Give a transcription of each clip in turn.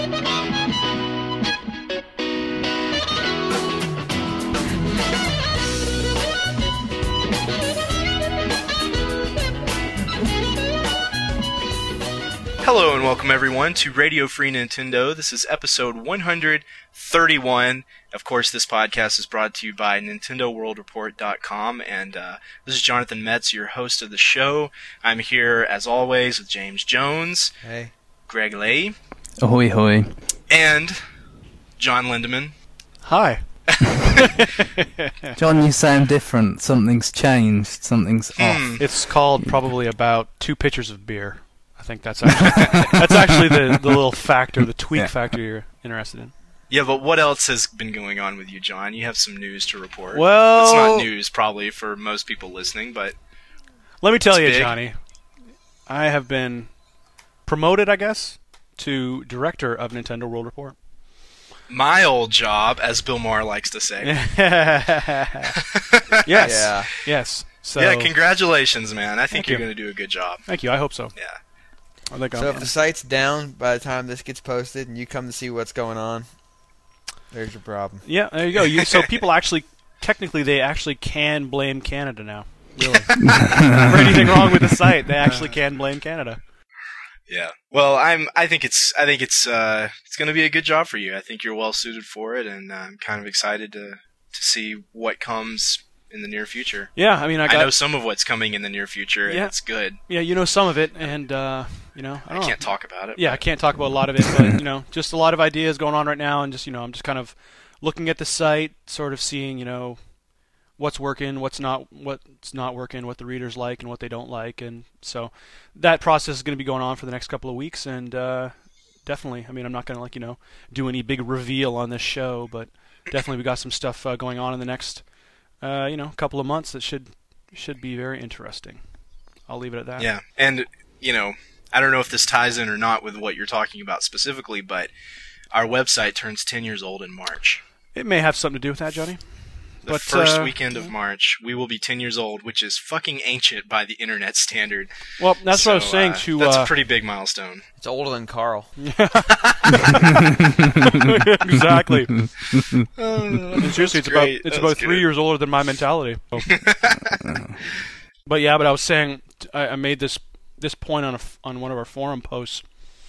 Hello and welcome everyone to Radio Free Nintendo. This is episode 131. Of course, this podcast is brought to you by NintendoWorldReport.com, and this is Jonathan Metz, your host of the show. I'm here, as always, with James Jones, hey, Greg Lay, ahoy hoy, and John Lindemann. Hi. John, you sound different. Something's changed. Something's off. It's called probably about 2 pitchers of beer. I think that's actually the little factor, the tweak factor you're interested in. Yeah, but what else has been going on with you, John? You have some news to report. Well, it's not news probably for most people listening, but let me tell you, big. Johnny, I have been promoted, I guess, to director of Nintendo World Report. My old job, as Bill Maher likes to say. Yes. Yeah. Yes. So, yeah, congratulations, man. I think Thank you're you. going to do a good job. Thank you. I hope so. Yeah. I think So if the site's down by the time this gets posted and you come to see what's going on, there's your problem. Yeah, there you go. So people actually, technically, they actually can blame Canada now. Really. For anything wrong with the site, they actually can blame Canada. Yeah. Well, I think it's going to be a good job for you. I think you're well suited for it, and I'm kind of excited to see what comes in the near future. Yeah, I mean, I know some of what's coming in the near future, and it's good. Yeah, you know some of it, and I can't talk about it. Yeah, I can't talk about a lot of it, but just a lot of ideas going on right now, and just I'm just kind of looking at the site, sort of seeing what's working, what's not working, what the readers like and what they don't like, and so that process is going to be going on for the next couple of weeks, and definitely, I mean, I'm not going to do any big reveal on this show, but definitely we got some stuff going on in the next couple of months that should be very interesting. I'll leave it at that. Yeah, and I don't know if this ties in or not with what you're talking about specifically, but our website turns 10 years old in March. It may have something to do with that, Johnny. The first weekend of March, we will be 10 years old, which is fucking ancient by the internet standard. Well, that's what I was saying to... That's a pretty big milestone. It's older than Carl. Exactly. Seriously, it's about 3 years older than my mentality. So. But I was saying, I made this point on one of our forum posts.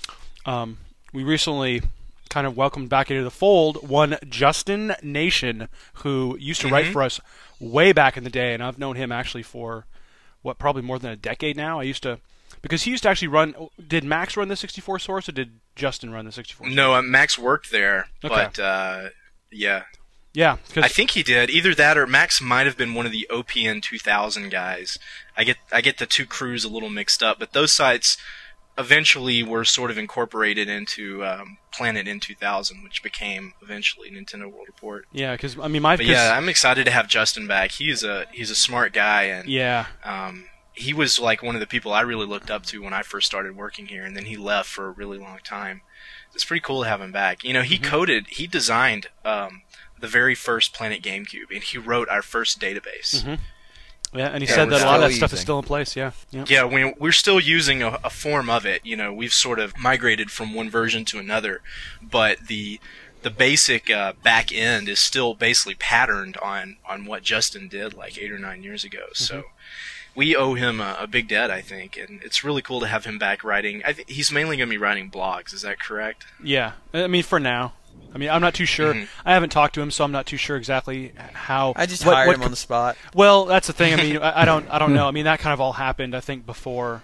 We recently kind of welcomed back into the fold one Justin Nation, who used to write for us way back in the day, and I've known him actually for probably more than a decade now. Because he used to actually run. Did Max run the 64 source, or did Justin run the 64 source? No, Max worked there, okay. But yeah. Yeah, I think he did. Either that or Max might have been one of the OPN 2000 guys. I get the two crews a little mixed up, but those sites eventually were sort of incorporated into Planet N 2000, which became eventually Nintendo World Report. Yeah, because I'm excited to have Justin back. He's a smart guy, and he was like one of the people I really looked up to when I first started working here, and then he left for a really long time. It's pretty cool to have him back. He designed the very first Planet GameCube, and he wrote our first database. Mm-hmm. Yeah, and he said that a lot of that stuff is still in place, yeah. Yeah, we're still using a form of it. We've sort of migrated from one version to another, but the basic back end is still basically patterned on what Justin did like 8 or 9 years ago. Mm-hmm. So we owe him a big debt, I think, and it's really cool to have him back writing. I think he's mainly going to be writing blogs, is that correct? Yeah, I mean, for now. I mean, I'm not too sure. Mm-hmm. I haven't talked to him, so I'm not too sure exactly how. I just hired him on the spot. Well, that's the thing. I mean, I don't know. I mean, that kind of all happened, I think, before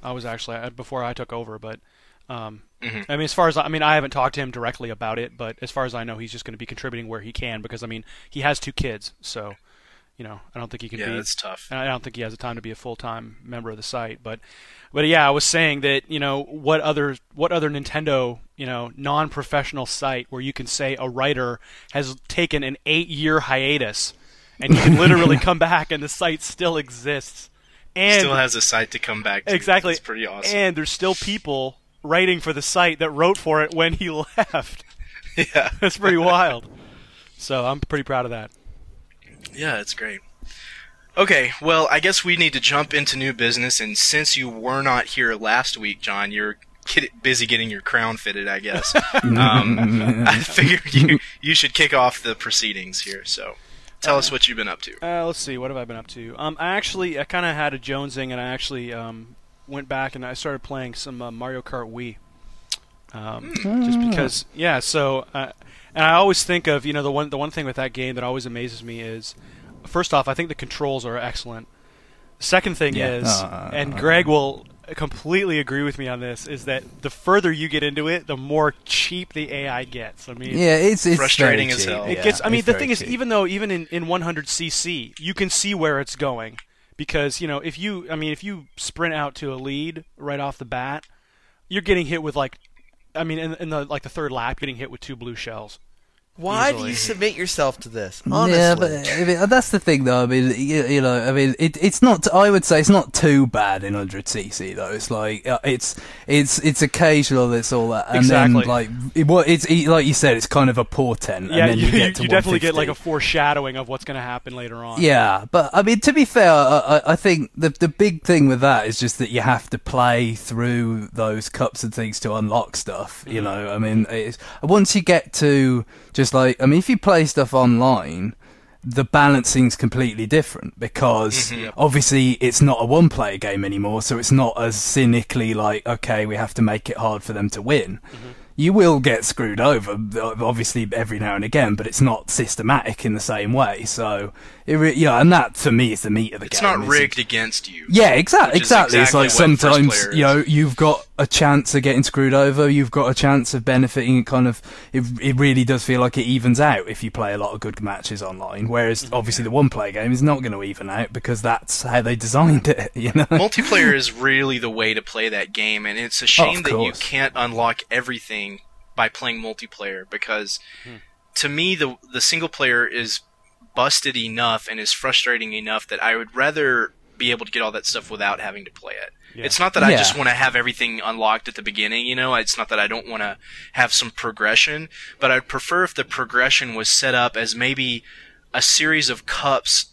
I took over. But I mean, as far as I haven't talked to him directly about it. But as far as I know, he's just going to be contributing where he can because I mean, he has 2 kids, so I don't think he can be. Yeah, that's tough. And I don't think he has the time to be a full-time member of the site, But yeah, I was saying that what other Nintendo non-professional site where you can say a writer has taken an 8-year hiatus and he can literally come back and the site still exists and still has a site to come back to. Exactly, it's pretty awesome. And there's still people writing for the site that wrote for it when he left. Yeah, that's pretty wild. So I'm pretty proud of that. Yeah, it's great. Okay, well, I guess we need to jump into new business, and since you were not here last week, John, you're busy getting your crown fitted, I guess. I figured you should kick off the proceedings here. So, tell us what you've been up to. Let's see, what have I been up to? I kind of had a jonesing, and I actually went back and I started playing some Mario Kart Wii. Just because, yeah. So, and I always think of the one thing with that game that always amazes me is, first off, I think the controls are excellent. Second thing is, and Greg will completely agree with me on this, is that the further you get into it, the more cheap the AI gets. I mean, it's frustrating as hell. It gets. I mean, the thing is, even in 100cc, you can see where it's going because if you sprint out to a lead right off the bat, you're getting hit with in the third lap, getting hit with 2 blue shells. Why easily. do you submit yourself to this? Honestly. Yeah, but I mean, that's the thing, though. I mean, it's not. I would say it's not too bad in 100cc, though. It's like it's occasional. It's all that, and exactly. then it's like you said, it's kind of a portent. Yeah, and then you definitely get like a foreshadowing of what's going to happen later on. Yeah, but I mean, to be fair, I think the big thing with that is just that you have to play through those cups and things to unlock stuff. You know, I mean, once you get to if you play stuff online, the balancing's completely different because obviously it's not a one-player game anymore, so it's not as cynically like, okay, we have to make it hard for them to win. You will get screwed over, obviously, every now and again, but it's not systematic in the same way. So, and that for me is the meat of the game. It's not rigged against you. Yeah, exactly. It's like sometimes you've got a chance of getting screwed over. You've got a chance of benefiting. It really does feel like it evens out if you play a lot of good matches online. Whereas obviously the one-player game is not going to even out because that's how they designed it. Multiplayer is really the way to play that game, and it's a shame that you can't unlock everything by playing multiplayer because to me the single player is busted enough and is frustrating enough that I would rather be able to get all that stuff without having to play it. It's not that I just want to have everything unlocked at the beginning, it's not that I don't want to have some progression, but I'd prefer if the progression was set up as maybe a series of cups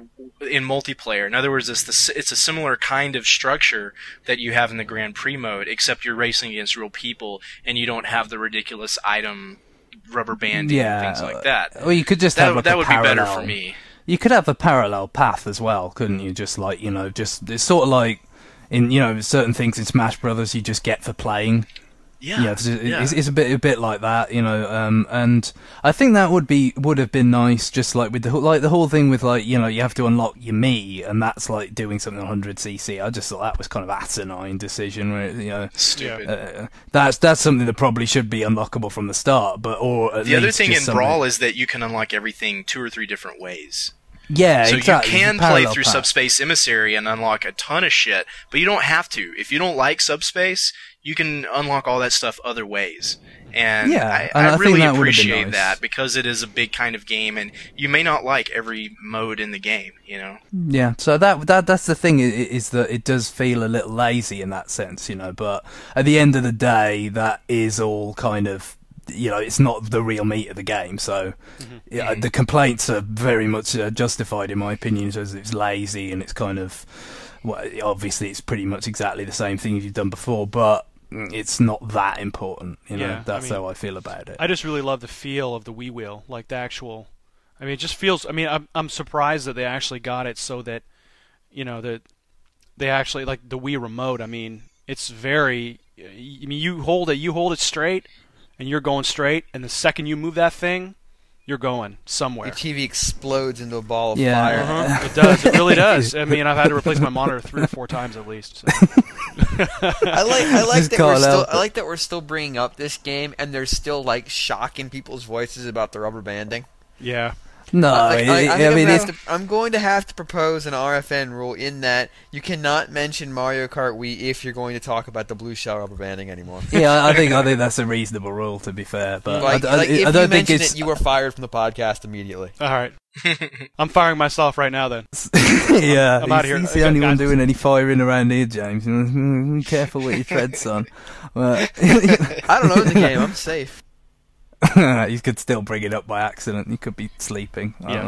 in multiplayer. In other words, it's a similar kind of structure that you have in the Grand Prix mode, except you're racing against real people and you don't have the ridiculous item rubber banding and things like that. Well, you could just have that would be better for me. You could have a parallel path as well, couldn't you? Just it's sort of like in certain things in Smash Brothers you just get for playing. It's a bit like that, and I think that would have been nice, just like with the whole thing with you have to unlock your Mii, and that's like doing something on 100cc. I just thought that was kind of asinine decision, where stupid. That's something that probably should be unlockable from the start, the other thing in Brawl is that you can unlock everything 2 or 3 different ways. Yeah, so exactly. you can play through Subspace Emissary and unlock a ton of shit, but you don't have to. If you don't like Subspace, you can unlock all that stuff other ways. And I really appreciate that because it is a big kind of game, and you may not like every mode in the game, Yeah, so that's the thing is that it does feel a little lazy in that sense, but at the end of the day, that is all kind of it's not the real meat of the game, so the complaints are very much justified in my opinion, as it's lazy and it's kind of obviously it's pretty much exactly the same thing you've done before, but it's not that important, that's how I feel about it. I just really love the feel of the Wii wheel, like the actual. I mean, it just feels. I mean, I'm surprised that they actually got it so that, that they actually like the Wii remote. I mean, it's very. I mean, you hold it straight, and you're going straight, and the second you move that thing, you're going somewhere. Your TV explodes into a ball of fire. It does. It really does. I mean, I've had to replace my monitor 3 or 4 times at least. So. I like that we're still bringing up this game, and there's still like shock in people's voices about the rubber banding. Yeah. No, I'm going to have to propose an RFN rule in that you cannot mention Mario Kart Wii if you're going to talk about the blue shell rubber banding anymore. Yeah, I think that's a reasonable rule, to be fair. But if you mention it, you were fired from the podcast immediately. All right. I'm firing myself right now, then. Yeah, I'm out of here. He's the only one doing any firing around here, James. Be careful what you tread, son. I don't know the game. I'm safe. You could still bring it up by accident. You could be sleeping. I don't know.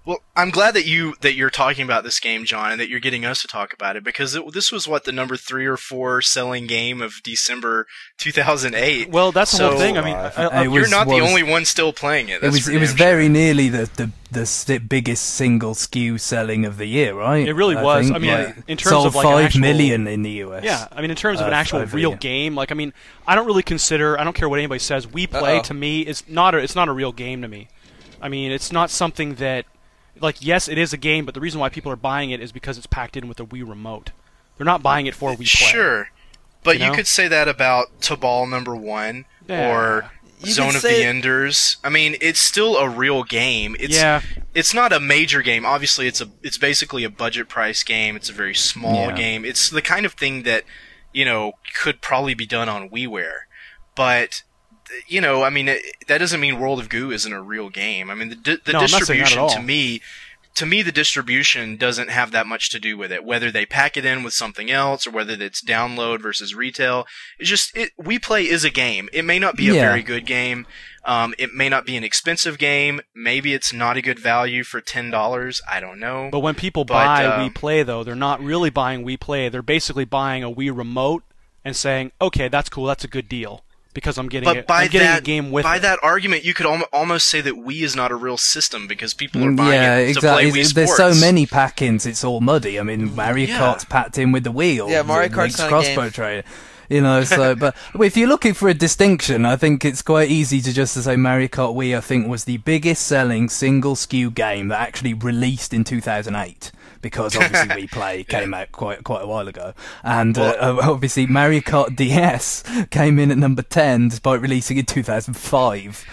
Well, I'm glad that you're talking about this game, John, and that you're getting us to talk about it, because this was the number 3 or 4 selling game of December 2008. Well, that's the whole thing. I mean, you're not the only one still playing it. It was very nearly the biggest single SKU selling of the year, right? It really was. I mean, in terms sold of like 5 million in the US. Yeah, I mean, in terms of an actual real game, like, I mean, I don't care what anybody says. We Play to me it's not a real game to me. I mean, it's not something that, like, yes, it is a game, but the reason why people are buying it is because it's packed in with a Wii Remote. They're not buying it for We Play. Sure, but you could say that about Tobal number 1 or Zone of the Enders. I mean, it's still a real game. It's not a major game. Obviously, it's basically a budget price game. It's a very small game. It's the kind of thing that, could probably be done on WiiWare. But, I mean, that doesn't mean World of Goo isn't a real game. I mean, the distribution, to me, the distribution doesn't have that much to do with it. Whether they pack it in with something else or whether it's download versus retail, it's just We Play is a game. It may not be a very good game. It may not be an expensive game. Maybe it's not a good value for $10. I don't know. But when people buy We Play, though, they're not really buying We Play. They're basically buying a Wii Remote and saying, "Okay, that's cool. That's a good deal." Because I'm getting a game with it. By that argument, you could almost say that Wii is not a real system because people are buying it to play Wii Sports. There's so many pack-ins, it's all muddy. I mean, Mario Kart's packed in with the wheel. Yeah, Mario Kart's not a game. Trader. But if you're looking for a distinction, I think it's quite easy to just say Mario Kart Wii, I think, was the biggest selling single SKU game that actually released in 2008. Because obviously We Play came out quite a while ago, and obviously Mario Kart DS came in at number 10 despite releasing in 2005.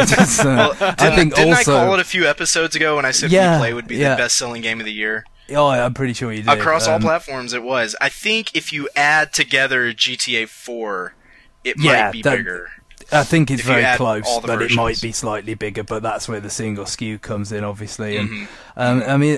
Didn't I call it a few episodes ago when I said We Play would be the best-selling game of the year? Oh, I'm pretty sure you did. Across all platforms, it was. I think if you add together GTA 4, it might be bigger. I think it's very close, but it might be slightly bigger. But that's where the single SKU comes in, obviously. And I mean,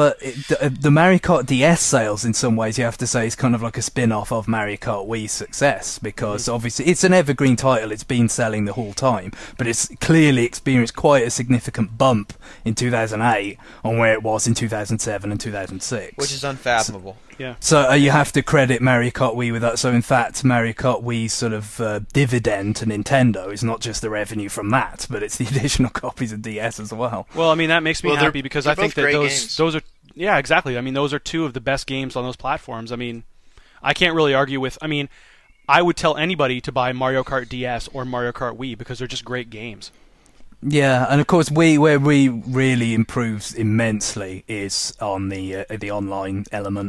the Mario Kart DS sales, in some ways, you have to say, is kind of like a spin-off of Mario Kart Wii's success, because obviously it's an evergreen title. It's been selling the whole time, but it's clearly experienced quite a significant bump in 2008 on where it was in 2007 and 2006, which is unfathomable. So you have to credit Mario Kart Wii with that. So in fact, Mario Kart Wii's sort of dividend to Nintendo is not just the revenue from that, but it's the additional copies of DS as well. Well, I mean, that makes me happy because I think that those are exactly. I mean, those are two of the best games on those platforms. I mean, I can't really argue with. I mean, I would tell anybody to buy Mario Kart DS or Mario Kart Wii because they're just great games. Yeah, and of course, where Wii really improves immensely is on the online element.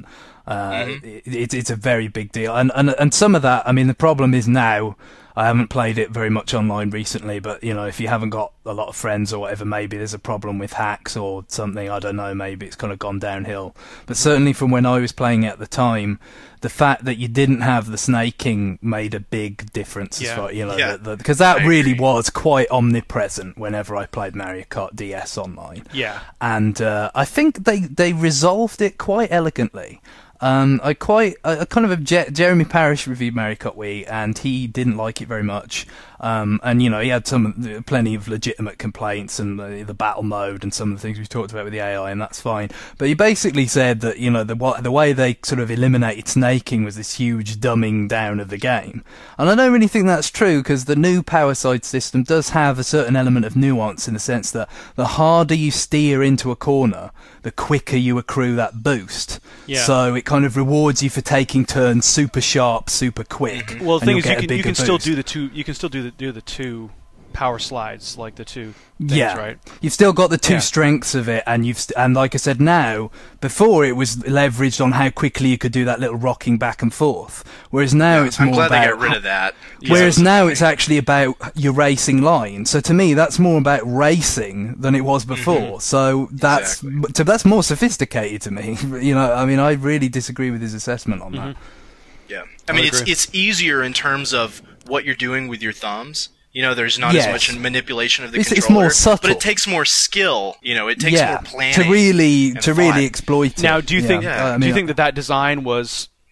It's a very big deal, and some of that. I mean, the problem is now. I haven't played it very much online recently, but if you haven't got a lot of friends or whatever, maybe there's a problem with hacks or something. I don't know. Maybe it's kind of gone downhill. But certainly from when I was playing it at the time, the fact that you didn't have the snaking made a big difference. Because that really was quite omnipresent whenever I played Mario Kart DS online. Yeah, and I think they resolved it quite elegantly. I kind of object. Jeremy Parish reviewed Mario Kart Wii, and he didn't like it very much. And he had plenty of legitimate complaints, and the battle mode, and some of the things we've talked about with the AI, and that's fine. But he basically said that the way they sort of eliminated snaking was this huge dumbing down of the game. And I don't really think that's true, because the new power side system does have a certain element of nuance in the sense that the harder you steer into a corner, the quicker you accrue that boost. Yeah. So it kind of rewards you for taking turns super sharp, super quick. Well, the thing is, you can still do the two. You can still do the two power slides, like the two things, right? You've still got the two strengths of it, and and like I said, now before it was leveraged on how quickly you could do that little rocking back and forth, whereas now it's more I'm glad about they got rid of that. Whereas now it's actually about your racing line. So to me, that's more about racing than it was before. So that's more sophisticated to me. I mean, I really disagree with his assessment on that. Yeah, I mean, it's easier in terms of what you're doing with your thumbs. There's not as much manipulation of the controller. It's more subtle. But it takes more skill. It takes more planning to really exploit it. Now, do you think that design was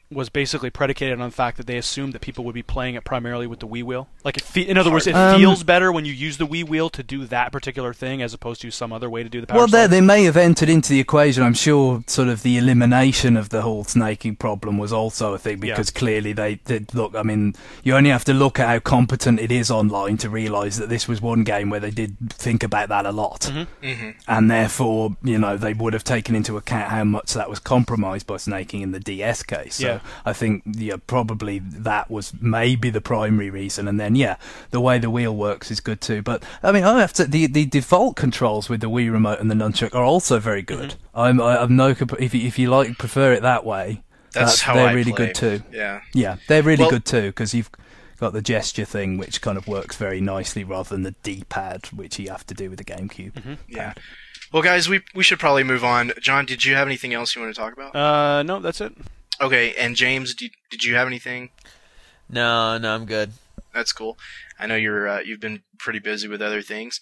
was basically predicated on the fact that they assumed that people would be playing it primarily with the Wii wheel. Like, in other words, it feels better when you use the Wii wheel to do that particular thing as opposed to some other way to do the power slide. They may have entered into the equation. I'm sure sort of the elimination of the whole snaking problem was also a thing, because clearly they look, I mean, you only have to look at how competent it is online to realise that this was one game where they did think about that a lot. Mm-hmm. Mm-hmm. And therefore, they would have taken into account how much that was compromised by snaking in the DS case. So I think probably that was maybe the primary reason. And then the way the wheel works is good too. But I mean, I have to the default controls with the Wii remote and the nunchuck are also very good. Mm-hmm. I've no if you prefer it that way. That's how they're I really play. good too. Yeah, they're really good too, because you've got the gesture thing, which kind of works very nicely, rather than the D-pad, which you have to do with the GameCube. Mm-hmm. Yeah. Well, guys, we should probably move on. John, did you have anything else you want to talk about? No, that's it. Okay, and James, did you have anything? No, I'm good. That's cool. I know you've been pretty busy with other things.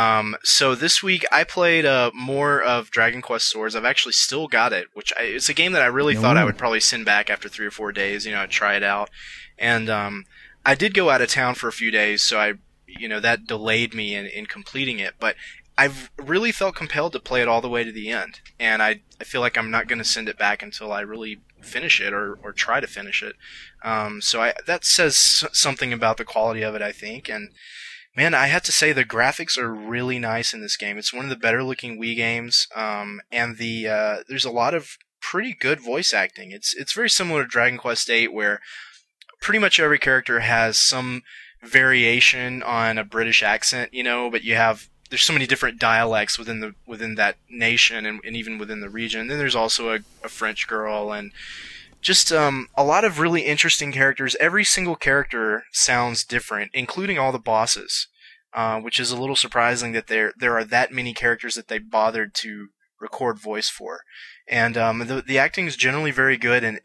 So this week I played more of Dragon Quest Swords. I've actually still got it, it's a game that I really thought I would probably send back after 3 or 4 days. I'd try it out, and I did go out of town for a few days, so that delayed me in completing it. But I've really felt compelled to play it all the way to the end, and I feel like I'm not going to send it back until I really finish it or try to finish it. So that says something about the quality of it, I think. And man, I have to say the graphics are really nice in this game. It's one of the better looking Wii games, and there's a lot of pretty good voice acting. It's very similar to Dragon Quest VIII, where pretty much every character has some variation on a British accent, but there's so many different dialects within that nation and even within the region. And then there's also a French girl, and just a lot of really interesting characters. Every single character sounds different, including all the bosses, which is a little surprising that there are that many characters that they bothered to record voice for. And the acting is generally very good, and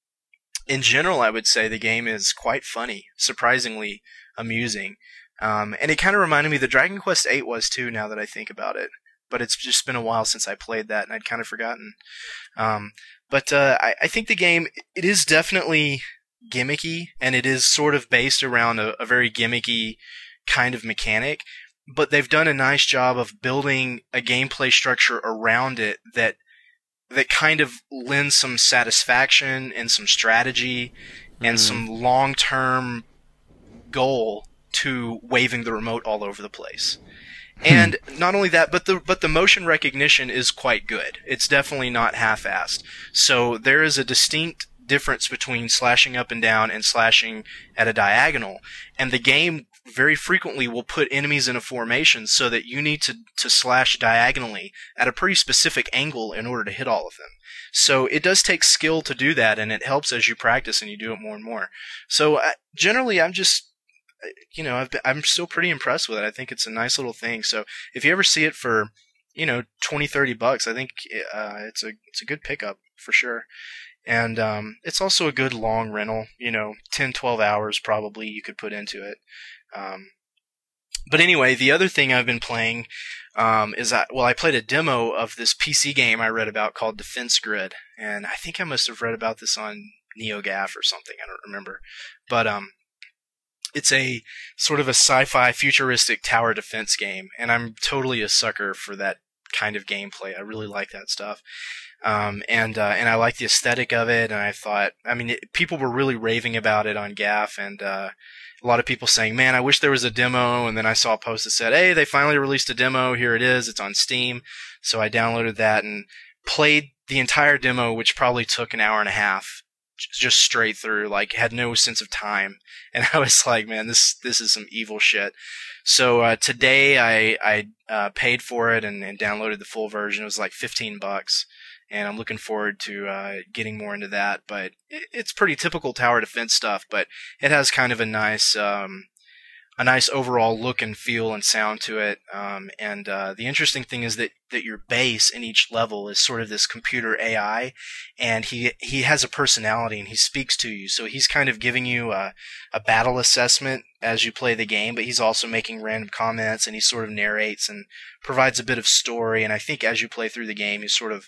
in general, I would say the game is quite funny, surprisingly amusing. And it kind of reminded me that Dragon Quest VIII was too, now that I think about it. But it's just been a while since I played that, and I'd kind of forgotten. But I think the game, it is definitely gimmicky, and it is sort of based around a very gimmicky kind of mechanic. But they've done a nice job of building a gameplay structure around it that kind of lends some satisfaction and some strategy and some long-term goal to waving the remote all over the place. And not only that, but the motion recognition is quite good. It's definitely not half-assed. So there is a distinct difference between slashing up and down and slashing at a diagonal. And the game very frequently will put enemies in a formation so that you need to slash diagonally at a pretty specific angle in order to hit all of them. So it does take skill to do that, and it helps as you practice and you do it more and more. So generally, I'm just... I'm still pretty impressed with it. I think it's a nice little thing. So if you ever see it for, $20-$30, I think it's a good pickup for sure. And it's also a good long rental. 10-12 hours probably you could put into it. But anyway, the other thing I've been playing is I played a demo of this PC game I read about called Defense Grid, and I think I must have read about this on NeoGAF or something. I don't remember, but it's a sort of a sci-fi futuristic tower defense game, and I'm totally a sucker for that kind of gameplay. I really like that stuff. And I like the aesthetic of it, and I thought, people were really raving about it on GAF, and a lot of people saying, man, I wish there was a demo, and then I saw a post that said, hey, they finally released a demo, here it is, it's on Steam. So I downloaded that and played the entire demo, which probably took an hour and a half, just straight through, had no sense of time. And I was like, man, this is some evil shit. So today I paid for it and downloaded the full version. It was like $15, and I'm looking forward to getting more into that. But it's pretty typical tower defense stuff, but it has kind of a nice overall look and feel and sound to it. And the interesting thing is that your base in each level is sort of this computer AI, and he has a personality and he speaks to you. So he's kind of giving you a battle assessment as you play the game, but he's also making random comments, and he sort of narrates and provides a bit of story. And I think as you play through the game, you sort of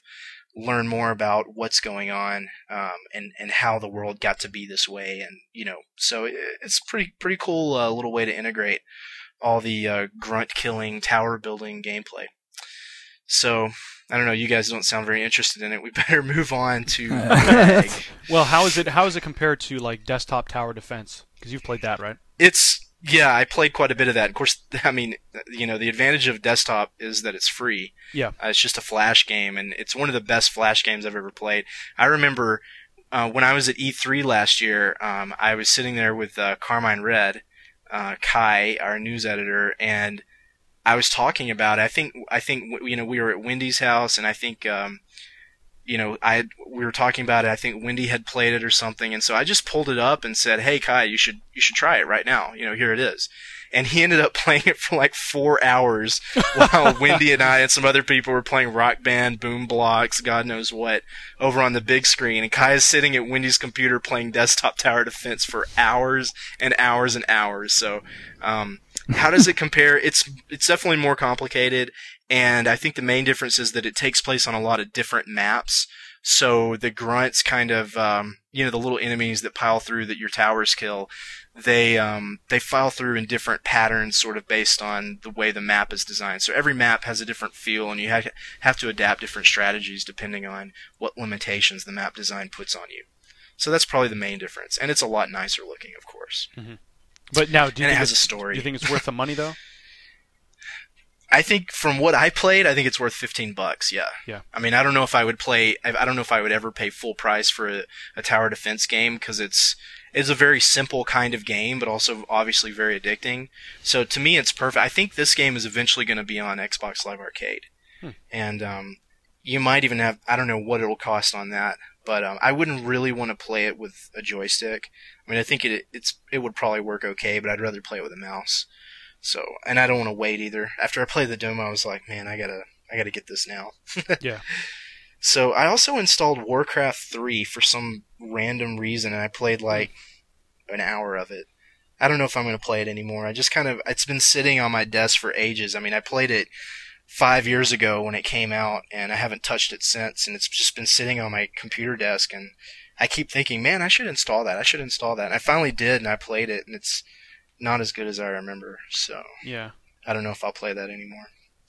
learn more about what's going on, and how the world got to be this way. And, so it's pretty cool little way to integrate all the grunt killing, tower building gameplay. So, I don't know, you guys don't sound very interested in it. We better move on to Greg. Well, how is it compared to like desktop tower defense? Because you've played that, right? Yeah, I played quite a bit of that. Of course, I mean, the advantage of desktop is that it's free. Yeah. It's just a Flash game, and it's one of the best Flash games I've ever played. I remember when I was at E3 last year, I was sitting there with Carmine Red, Kai, our news editor, and I was talking about it. I think we were at Wendy's house, and I think we were talking about it. I think Wendy had played it or something, and so I just pulled it up and said, "Hey Kai, you should try it right now. Here it is." And he ended up playing it for like 4 hours while Wendy and I and some other people were playing Rock Band, Boom Blocks, God knows what, over on the big screen. And Kai is sitting at Wendy's computer playing desktop tower defense for hours and hours and hours. So, how does it compare? It's definitely more complicated, and I think the main difference is that it takes place on a lot of different maps. So the grunts kind of, the little enemies that pile through that your towers kill, they file through in different patterns, sort of based on the way the map is designed. So every map has a different feel, and you have to adapt different strategies depending on what limitations the map design puts on you. So that's probably the main difference, and it's a lot nicer looking, of course. Mm-hmm. But now, it has a story. Do you think it's worth the money though? I think from what I played, I think it's worth $15. Yeah. Yeah. I mean, I don't know if I would ever pay full price for a tower defense game, because it's a very simple kind of game, but also obviously very addicting. So to me, it's perfect. I think this game is eventually going to be on Xbox Live Arcade, and you might even have, I don't know what it'll cost on that, but I wouldn't really want to play it with a joystick. I mean, I think it would probably work okay, but I'd rather play it with a mouse. So, and I don't want to wait either. After I played the demo, I was like, man, I gotta get this now. Yeah. So I also installed Warcraft 3 for some random reason, and I played like an hour of it. I don't know if I'm going to play it anymore. It's been sitting on my desk for ages. I mean, I played it 5 years ago when it came out, and I haven't touched it since, and it's just been sitting on my computer desk, and I keep thinking, man, I should install that. And I finally did, and I played it, and it's not as good as I remember. So yeah, I don't know if I'll play that anymore.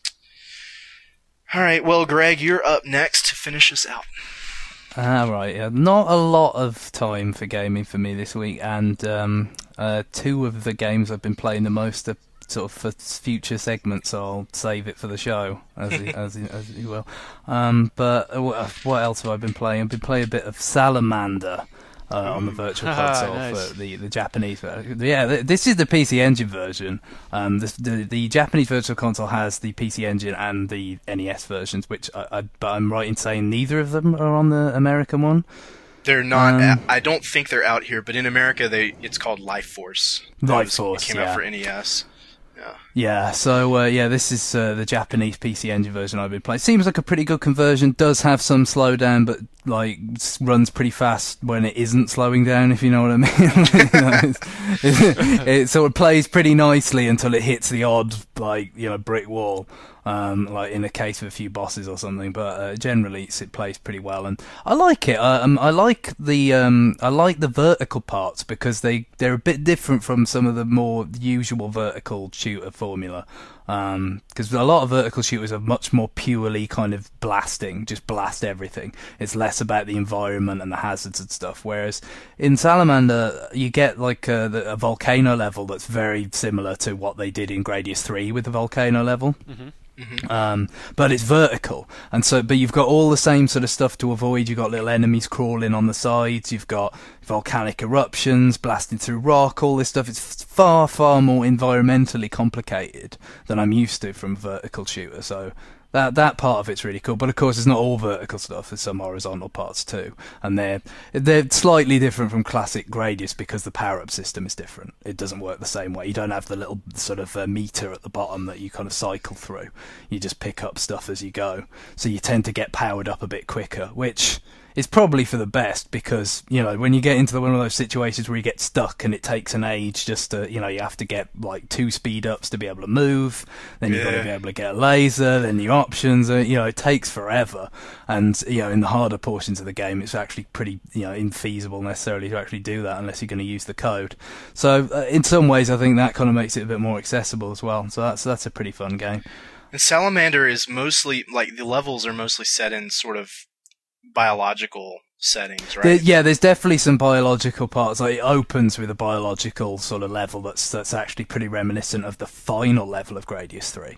All right, well, Greg, you're up next to finish us out. Right, yeah. Not a lot of time for gaming for me this week, and two of the games I've been playing the most are sort of for future segments, so I'll save it for the show, as you will. But what else have I been playing? I've been playing a bit of Salamander on the Virtual Console nice. for the Japanese version. Yeah, this is the PC Engine version. The Japanese Virtual Console has the PC Engine and the NES versions, which but I'm right in saying neither of them are on the American one. They're not. I don't think they're out here, but in America, it's called Life Force. Life Force, it came out for NES. Yeah, so this is the Japanese PC Engine version I've been playing. Seems like a pretty good conversion. Does have some slowdown, but like runs pretty fast when it isn't slowing down, if you know what I mean. It sort of plays pretty nicely until it hits the odd brick wall. Like in the case of a few bosses or something, but generally it plays pretty well, and I like it. I like the vertical parts because they're a bit different from some of the more usual vertical shooter formula. Because a lot of vertical shooters are much more purely kind of blasting, just blast everything. It's less about the environment and the hazards and stuff. Whereas in Salamander, you get like a volcano level that's very similar to what they did in Gradius 3 with the volcano level. Mm-hmm. But it's vertical, and but you've got all the same sort of stuff to avoid. You've got little enemies crawling on the sides, you've got volcanic eruptions blasting through rock, all this stuff. It's far, far more environmentally complicated than I'm used to from a vertical shooter, so that part of it's really cool. But of course it's not all vertical stuff, there's some horizontal parts too, and they're slightly different from classic Gradius because the power-up system is different. It doesn't work the same way. You don't have the little sort of meter at the bottom that you kind of cycle through. You just pick up stuff as you go, so you tend to get powered up a bit quicker, which it's probably for the best, because, you know, when you get into one of those situations where you get stuck and it takes an age just to, you know, you have to get like 2 speed ups to be able to move, then you've got to be able to get a laser, then your options, you know, it takes forever. And, you know, in the harder portions of the game, it's actually pretty, you know, infeasible necessarily to actually do that unless you're going to use the code. So in some ways, I think that kind of makes it a bit more accessible as well. So that's a pretty fun game. And Salamander is mostly, like, the levels are mostly set in sort of biological settings, right? There's definitely some biological parts. Like, it opens with a biological sort of level that's actually pretty reminiscent of the final level of Gradius 3.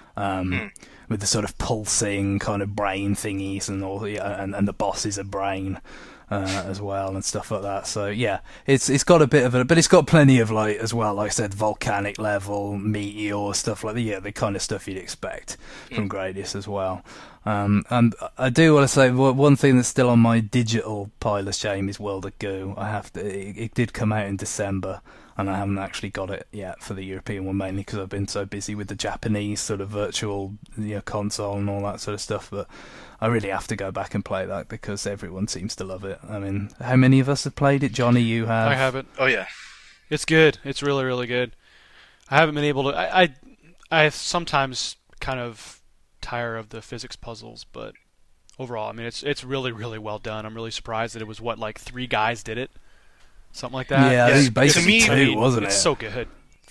With the sort of pulsing kind of brain thingies and all, and the boss is a brain as well and stuff like that. So yeah, it's got a bit of but it's got plenty of, like, as well, like I said, volcanic level, meteor stuff like that. Yeah, the kind of stuff you'd expect from Gradius as well. And I do want to say one thing that's still on my digital pile of shame is World of Goo. It did come out in December, and I haven't actually got it yet for the European one, mainly because I've been so busy with the Japanese sort of virtual, you know, console and all that sort of stuff. But I really have to go back and play that because everyone seems to love it. I mean, how many of us have played it? Johnny, you have? I have it. Oh yeah, it's good. It's really, really good. I haven't been able to. I sometimes kind of tire of the physics puzzles, but overall, I mean, it's really, really well done. I'm really surprised that it was like 3 guys did it, something like that. Yeah, it was basically 2, wasn't it? It's so good.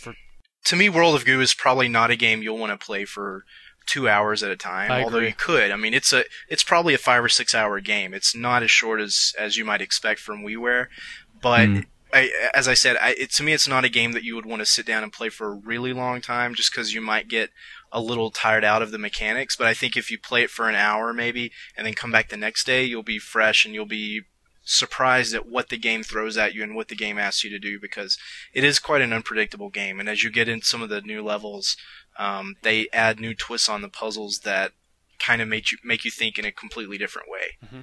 To me, World of Goo is probably not a game you'll want to play for 2 hours at a time. Although you could. I mean, it's probably a 5 or 6 hour game. It's not as short as you might expect from WiiWare, but as I said, to me, it's not a game that you would want to sit down and play for a really long time, just because you might get a little tired out of the mechanics. But I think if you play it for an hour maybe, and then come back the next day, you'll be fresh and you'll be surprised at what the game throws at you and what the game asks you to do, because it is quite an unpredictable game. And as you get into some of the new levels, they add new twists on the puzzles that kind of make you think in a completely different way. Mm-hmm.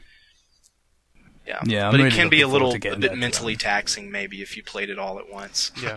Yeah, but it can be a bit mentally taxing, maybe, if you played it all at once. Yeah.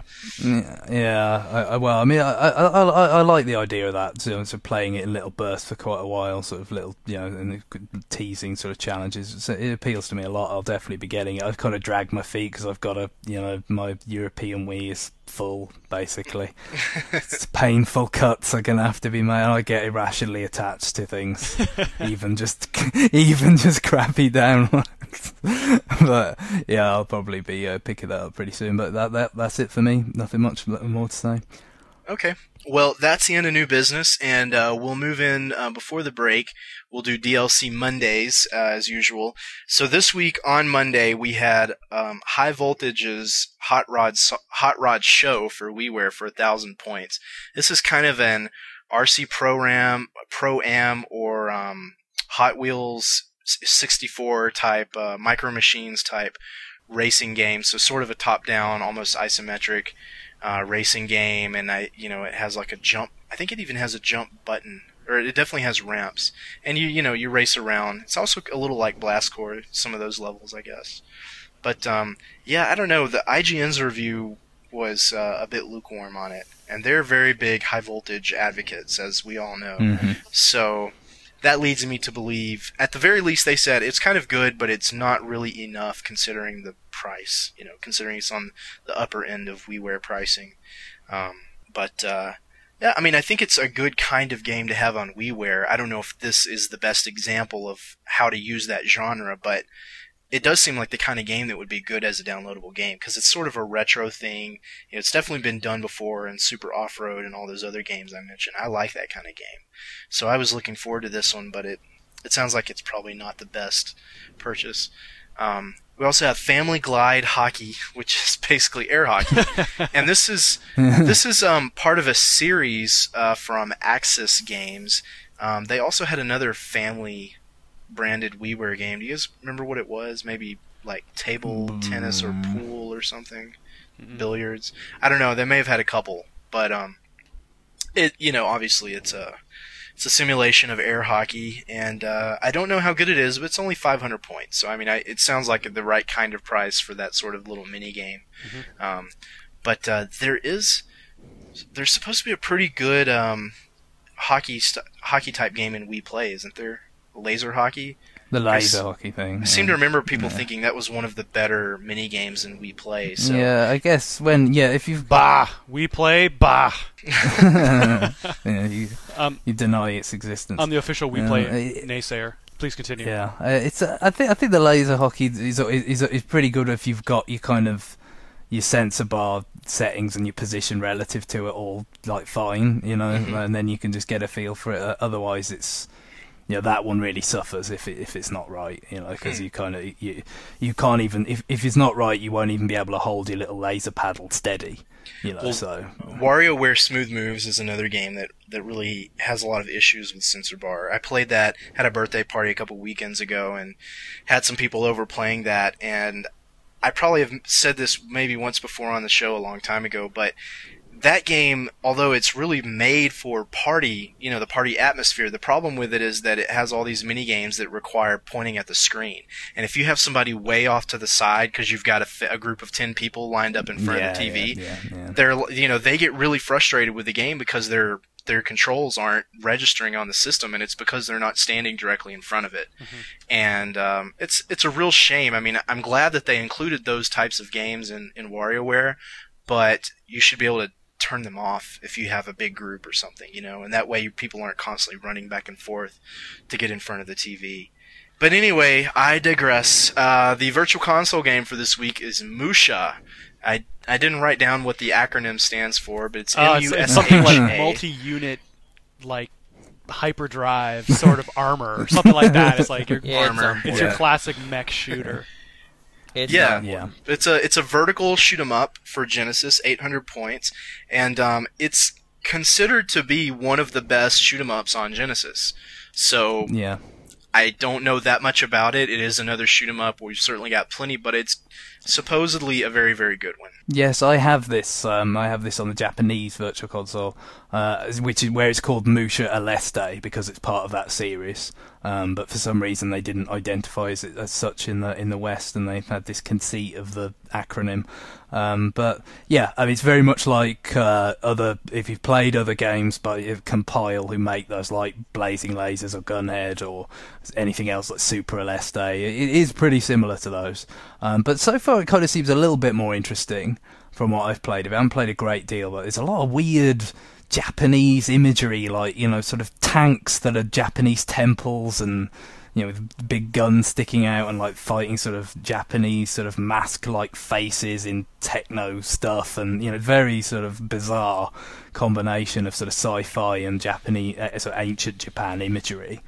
Well, I mean, I like the idea of that, sort of playing it in little bursts for quite a while, sort of little, you know, and teasing sort of challenges. So it appeals to me a lot. I'll definitely be getting it. I've kind of dragged my feet because I've got my European Wii is full, basically. It's painful cuts are gonna have to be made. I get irrationally attached to things, even just crappy down ones. But yeah, I'll probably be picking that up pretty soon. But that's it for me. Nothing much more to say. Okay. Well, that's the end of new business, and we'll move in before the break. We'll do DLC Mondays as usual. So this week on Monday we had High Voltage's Hot Rod Show for WiiWare for 1,000 points. This is kind of an RC Pro-Am or Hot Wheels 64 type, Micro Machines type racing game. So sort of a top-down, almost isometric racing game, and it has like a jump. I think it even has a jump button, or it definitely has ramps. And you race around. It's also a little like Blast Corps, some of those levels, I guess. But yeah, I don't know. The IGN's review was a bit lukewarm on it, and they're very big High Voltage advocates, as we all know. Mm-hmm. So that leads me to believe, at the very least, they said it's kind of good, but it's not really enough considering the price. Considering it's on the upper end of WiiWare pricing. Yeah, I mean, I think it's a good kind of game to have on WiiWare. I don't know if this is the best example of how to use that genre, but it does seem like the kind of game that would be good as a downloadable game, because it's sort of a retro thing. It's definitely been done before in Super Off-Road and all those other games I mentioned. I like that kind of game. So I was looking forward to this one, but it sounds like it's probably not the best purchase. We also have Family Glide Hockey, which is basically air hockey. And this is part of a series from Axis Games. They also had another family branded WiiWare game. Do you guys remember what it was? Maybe like table tennis or pool or something? Mm-hmm. Billiards. I don't know. They may have had a couple, but obviously it's a simulation of air hockey, and I don't know how good it is, but it's only 500 points. So I mean, it sounds like the right kind of price for that sort of little mini game. Mm-hmm. But there's supposed to be a pretty good hockey type game in Wii Play, isn't there? Laser hockey. The laser hockey thing. I seem to remember people thinking that was one of the better mini games in Wii Play. So. Yeah, I guess if you've Wii Play, you deny its existence. I'm the official Wii Play naysayer. Please continue. Yeah, I think the laser hockey is pretty good if you've got your sensor bar settings and your position relative to it all fine, and then you can just get a feel for it. Otherwise, it's that one really suffers if it's not right, because you can't even if it's not right, you won't even be able to hold your little laser paddle steady. So WarioWare Smooth Moves is another game that really has a lot of issues with sensor bar. I played that, had a birthday party a couple weekends ago, and had some people over playing that, and I probably have said this maybe once before on the show a long time ago, but that game, although it's really made for party, the party atmosphere, the problem with it is that it has all these mini games that require pointing at the screen. And if you have somebody way off to the side because you've got a group of 10 people lined up in front of the TV, they're they get really frustrated with the game because their controls aren't registering on the system, and it's because they're not standing directly in front of it. And it's a real shame. I mean, I'm glad that they included those types of games in WarioWare, but you should be able to turn them off if you have a big group or something, and that way people aren't constantly running back and forth to get in front of the TV. But anyway, I digress. The Virtual Console game for this week is Musha. I didn't write down what the acronym stands for, but it's MUSHA. It's something like multi-unit, hyperdrive sort of armor or something like that. It's like your armor. It's your classic mech shooter. It's a vertical shoot 'em up for Genesis, 800 points, and it's considered to be one of the best shoot 'em ups on Genesis. So I don't know that much about it. It is another shoot 'em up. We've certainly got plenty, but it's supposedly a very, very good one. Yes, I have this. I have this on the Japanese Virtual Console, which is where it's called Musha Aleste because it's part of that series. But for some reason they didn't identify it as such in the West, and they've had this conceit of the acronym. But yeah, I mean, it's very much like if you've played other games by Compile, who make those like Blazing Lasers or Gunhead or anything else like Super Aleste. It is pretty similar to those. But so far it kind of seems a little bit more interesting from what I've played of it. I haven't played a great deal, but there's a lot of weird Japanese imagery, like, sort of tanks that are Japanese temples and, with big guns sticking out and like fighting sort of Japanese sort of mask-like faces in techno stuff, and, very sort of bizarre combination of sort of sci-fi and Japanese, sort of ancient Japan imagery.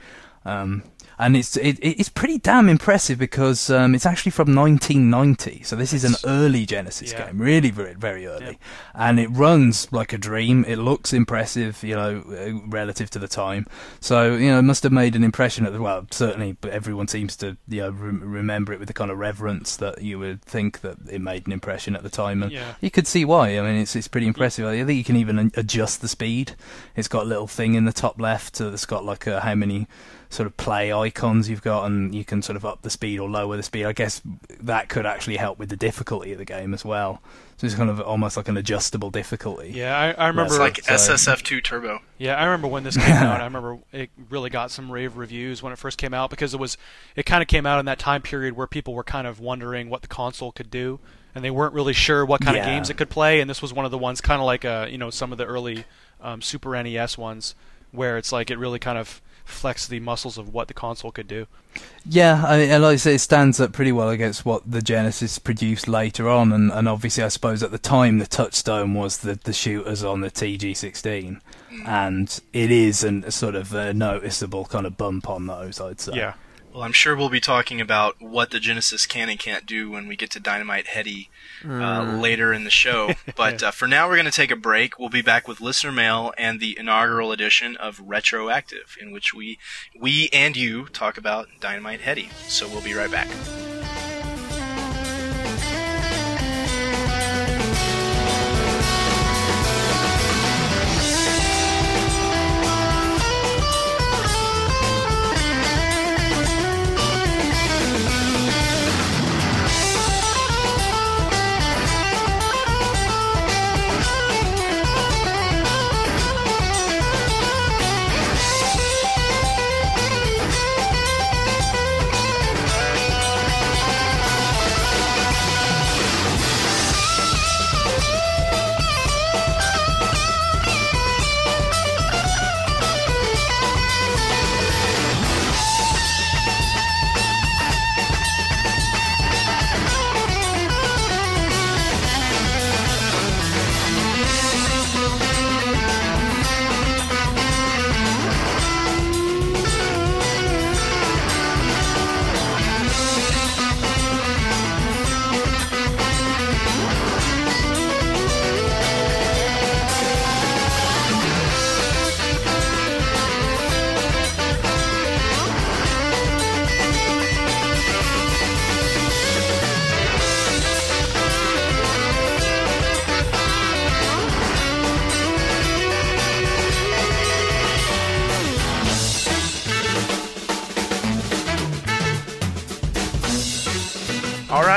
And it's pretty damn impressive because it's actually from 1990, so this is an early Genesis game, really very, very early, and it runs like a dream. It looks impressive, relative to the time. So it must have made an impression. Certainly, but everyone seems to remember it with the kind of reverence that you would think that it made an impression at the time, and you could see why. I mean, it's pretty impressive. I think you can even adjust the speed. It's got a little thing in the top left that's got like how many sort of play icons you've got, and you can sort of up the speed or lower the speed. I guess that could actually help with the difficulty of the game as well. So it's kind of almost like an adjustable difficulty. Yeah, I remember. It's like SSF2 Turbo. Yeah, I remember when this came out. I remember it really got some rave reviews when it first came out because it kind of came out in that time period where people were kind of wondering what the console could do, and they weren't really sure what kind of games it could play. And this was one of the ones, kind of like some of the early Super NES ones, where it's like it really kind of flex the muscles of what the console could do. Yeah, and like I say, it stands up pretty well against what the Genesis produced later on, and obviously I suppose at the time the touchstone was the shooters on the TG16, and it is a sort of a noticeable kind of bump on those, I'd say. Yeah. Well, I'm sure we'll be talking about what the Genesis can and can't do when we get to Dynamite Heady later in the show. But for now, we're going to take a break. We'll be back with listener mail and the inaugural edition of Retroactive, in which we and you talk about Dynamite Heady. So we'll be right back.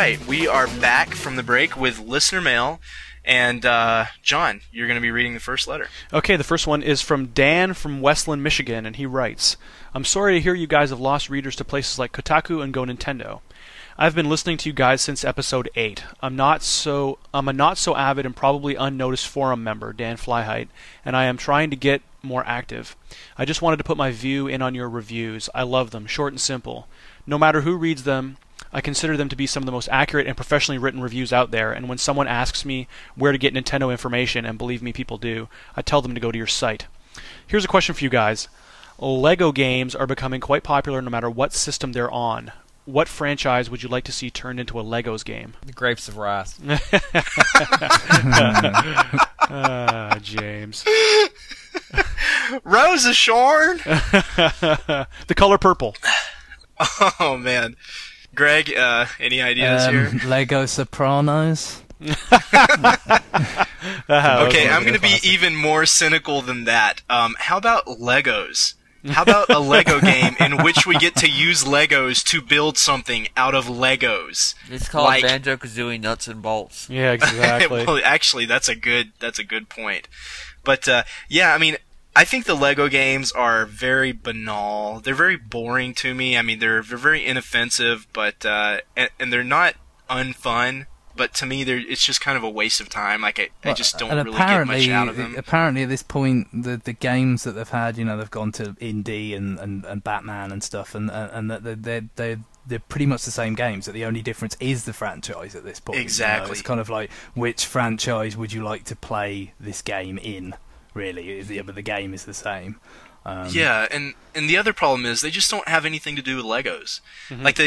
right, we are back from the break with listener mail. And, John, you're going to be reading the first letter. Okay, the first one is from Dan from Westland, Michigan, and he writes, I'm sorry to hear you guys have lost readers to places like Kotaku and Go Nintendo. I've been listening to you guys since episode 8. I'm a not so avid and probably unnoticed forum member, Dan Flyheight, and I am trying to get more active. I just wanted to put my view in on your reviews. I love them, short and simple. No matter who reads them, I consider them to be some of the most accurate and professionally written reviews out there, and when someone asks me where to get Nintendo information, and believe me, people do, I tell them to go to your site. Here's a question for you guys. Lego games are becoming quite popular no matter what system they're on. What franchise would you like to see turned into a Legos game? The Grapes of Wrath. James. Rosa Shorn! The color purple. Oh, man. Greg, any ideas here? Lego Sopranos. Okay, I'm going to be even more cynical than that. How about Legos? How about a Lego game in which we get to use Legos to build something out of Legos? It's called Banjo-Kazooie Nuts and Bolts. Yeah, exactly. Well, actually, that's a good point. But yeah, I mean, I think the Lego games are very banal. They're very boring to me. I mean, they're very inoffensive, but and they're not unfun. But to me, it's just kind of a waste of time. Like I just don't really get much out of them. Apparently, at this point, the games that they've had, they've gone to indie and Batman and stuff, and that they're pretty much the same games. That the only difference is the franchise at this point. Exactly. It's kind of like, which franchise would you like to play this game in? Really, but the game is the same. Yeah, and the other problem is they just don't have anything to do with Legos. Mm-hmm. Like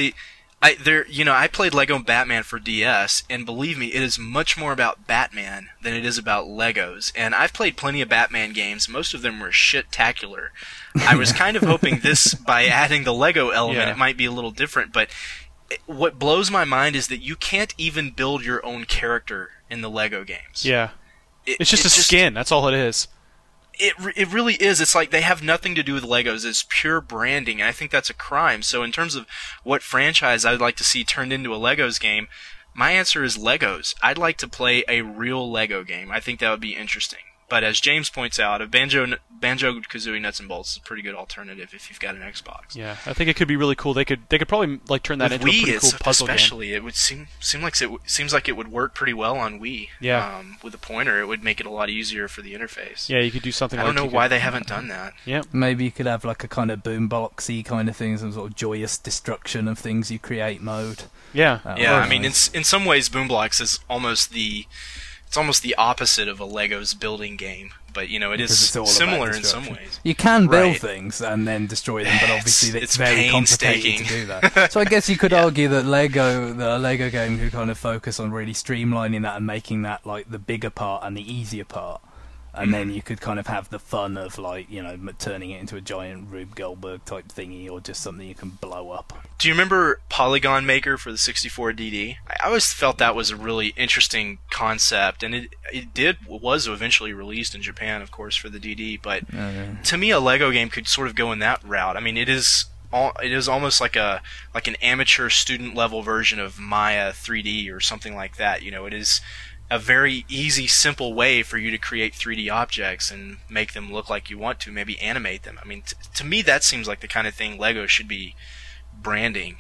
I played Lego Batman for DS, and believe me, it is much more about Batman than it is about Legos. And I've played plenty of Batman games. Most of them were shit-tacular. I was kind of hoping by adding the Lego element, it might be a little different. But what blows my mind is that you can't even build your own character in the Lego games. Yeah. It's just a skin. That's all it is. It really is. It's like they have nothing to do with Legos. It's pure branding, and I think that's a crime. So in terms of what franchise I'd like to see turned into a Legos game, my answer is Legos. I'd like to play a real Lego game. I think that would be interesting. But as James points out, a Banjo-Kazooie Nuts and Bolts is a pretty good alternative if you've got an Xbox. Yeah, I think it could be really cool. They could probably turn that into a pretty cool puzzle especially, game. It would seems like it would work pretty well on Wii. Yeah. With a pointer, it would make it a lot easier for the interface. Yeah, you could do something. I don't know why they haven't done that. Yeah. Maybe you could have like a kind of boomboxy kind of thing, some sort of joyous destruction of things you create mode. Yeah. I mean, in some ways, Boomblocks is almost the opposite of a Legos building game, but it is similar in some ways. You can build things and then destroy them, but obviously it's very complicated to do that. So I guess you could argue that the Lego game could kind of focus on really streamlining that and making that like the bigger part and the easier part. And then you could kind of have the fun of turning it into a giant Rube Goldberg type thingy, or just something you can blow up. Do you remember Polygon Maker for the 64 DD? I always felt that was a really interesting concept, and it was eventually released in Japan, of course, for the DD. But to me, a Lego game could sort of go in that route. I mean, it is almost like an amateur student level version of Maya 3D or something like that. It is a very easy, simple way for you to create 3D objects and make them look like you want to, maybe animate them. I mean, to me, that seems like the kind of thing Lego should be branding,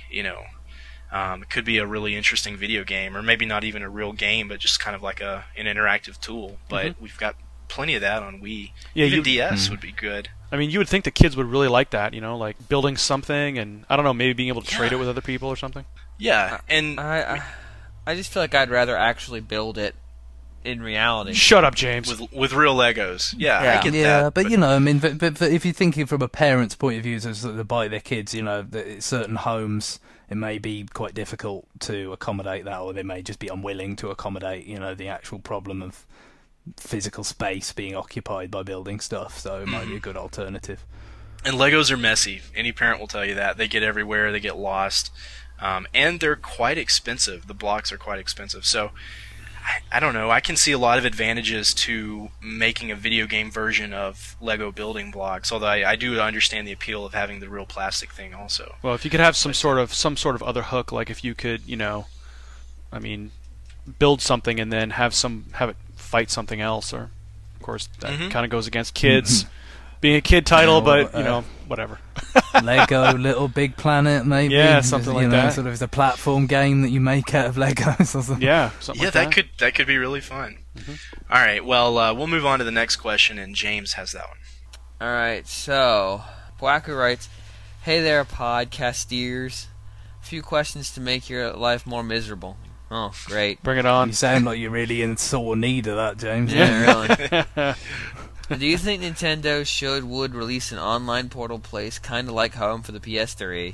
It could be a really interesting video game, or maybe not even a real game, but just kind of like an interactive tool. But we've got plenty of that on Wii. Yeah, even DS would be good. I mean, you would think the kids would really like that, like building something and, I don't know, maybe being able to trade it with other people or something. Yeah, and I just feel like I'd rather actually build it in reality. Shut up, James. With real Legos. Yeah, I get that. Yeah, but I mean, but if you're thinking from a parent's point of view, to buy their kids, certain homes, it may be quite difficult to accommodate that, or they may just be unwilling to accommodate, the actual problem of physical space being occupied by building stuff. So it might be a good alternative. And Legos are messy. Any parent will tell you that. They get everywhere. They get lost. And they're quite expensive. The blocks are quite expensive. So I don't know. I can see a lot of advantages to making a video game version of Lego building blocks, although I do understand the appeal of having the real plastic thing also. Well, if you could have some sort of other hook, like if you could, I mean, build something and then have it fight something else. Or, of course, that kind of goes against kids being a kid title, but whatever. Lego Little Big Planet, maybe. Yeah, something like that. Sort of the platform game that you make out of Legos or something. Yeah, something like that. that could be really fun. All right, well, we'll move on to the next question, and James has that one. All right, so Wacko writes, "Hey there, podcasteers. A few questions to make your life more miserable." Oh, great. Bring it on. You sound like you're really in sore need of that, James. Yeah, really. Do you think Nintendo would release an online portal place, kind of like Home for the PS3?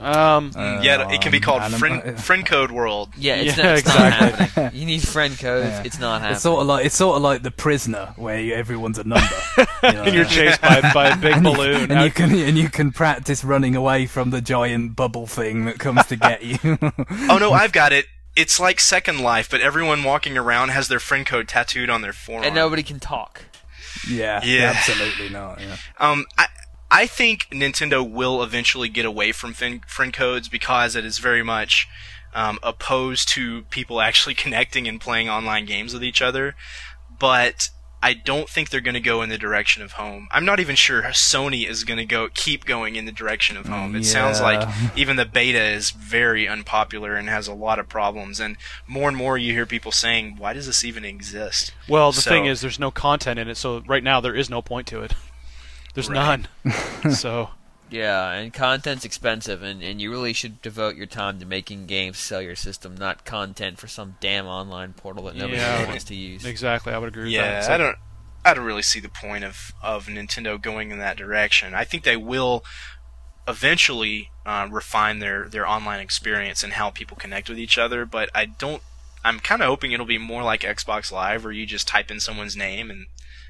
It can be called Friend Code World. Yeah, it's not happening. You need friend codes. Yeah. It's not happening. It's sort of like The Prisoner, where everyone's a number, and you're chased by a big balloon, and you can practice running away from the giant bubble thing that comes to get you. Oh no, I've got it. It's like Second Life, but everyone walking around has their friend code tattooed on their forearm, and nobody can talk. Yeah, absolutely not. Yeah. I think Nintendo will eventually get away from friend codes because it is very much opposed to people actually connecting and playing online games with each other. But I don't think they're going to go in the direction of Home. I'm not even sure Sony is going to keep going in the direction of Home. It sounds like even the beta is very unpopular and has a lot of problems. And more you hear people saying, "Why does this even exist?" Well, the thing is, there's no content in it, so right now there is no point to it. There's none. So. Yeah, and content's expensive, and you really should devote your time to making games sell your system, not content for some damn online portal that nobody wants to use. Exactly, I would agree with that. Yeah, I don't really see the point of Nintendo going in that direction. I think they will eventually refine their online experience and how people connect with each other, but I'm kind of hoping it'll be more like Xbox Live, where you just type in someone's name and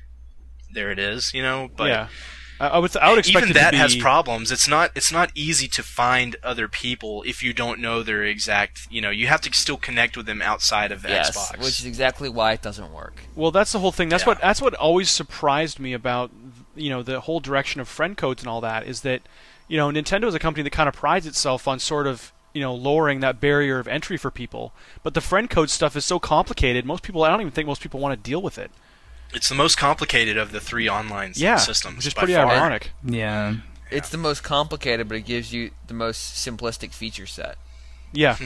there it is, but yeah. I would expect even that to be... has problems. It's not easy to find other people if you don't know their exact. You have to still connect with them outside of Xbox, which is exactly why it doesn't work. Well, that's the whole thing. That's what always surprised me about the whole direction of friend codes and all that is that Nintendo is a company that kind of prides itself on sort of lowering that barrier of entry for people. But the friend code stuff is so complicated. I don't even think most people want to deal with it. It's the most complicated of the three online systems, which is pretty ironic. Yeah. It's the most complicated, but it gives you the most simplistic feature set. Yeah.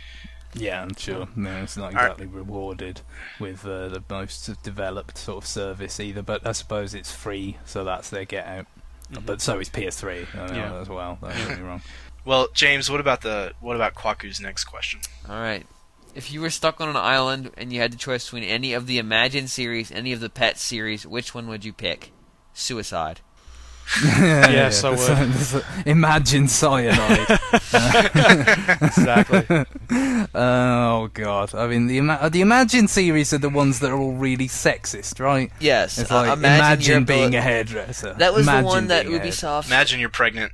Yeah, I'm sure. No, it's not exactly rewarded with the most developed sort of service either, but I suppose it's free, so that's their get out. But so is PS3 as well. Don't get me wrong. Well, James, what about Kwaku's next question? All right. If you were stuck on an island and you had the choice between any of the Imagine series, any of the Pet series, which one would you pick? Suicide. Yes, I would. Imagine cyanide. Exactly. Oh God! I mean, the Imagine series are the ones that are all really sexist, right? Yes. It's like imagine being a hairdresser. That was the one that Ubisoft. Imagine you're pregnant.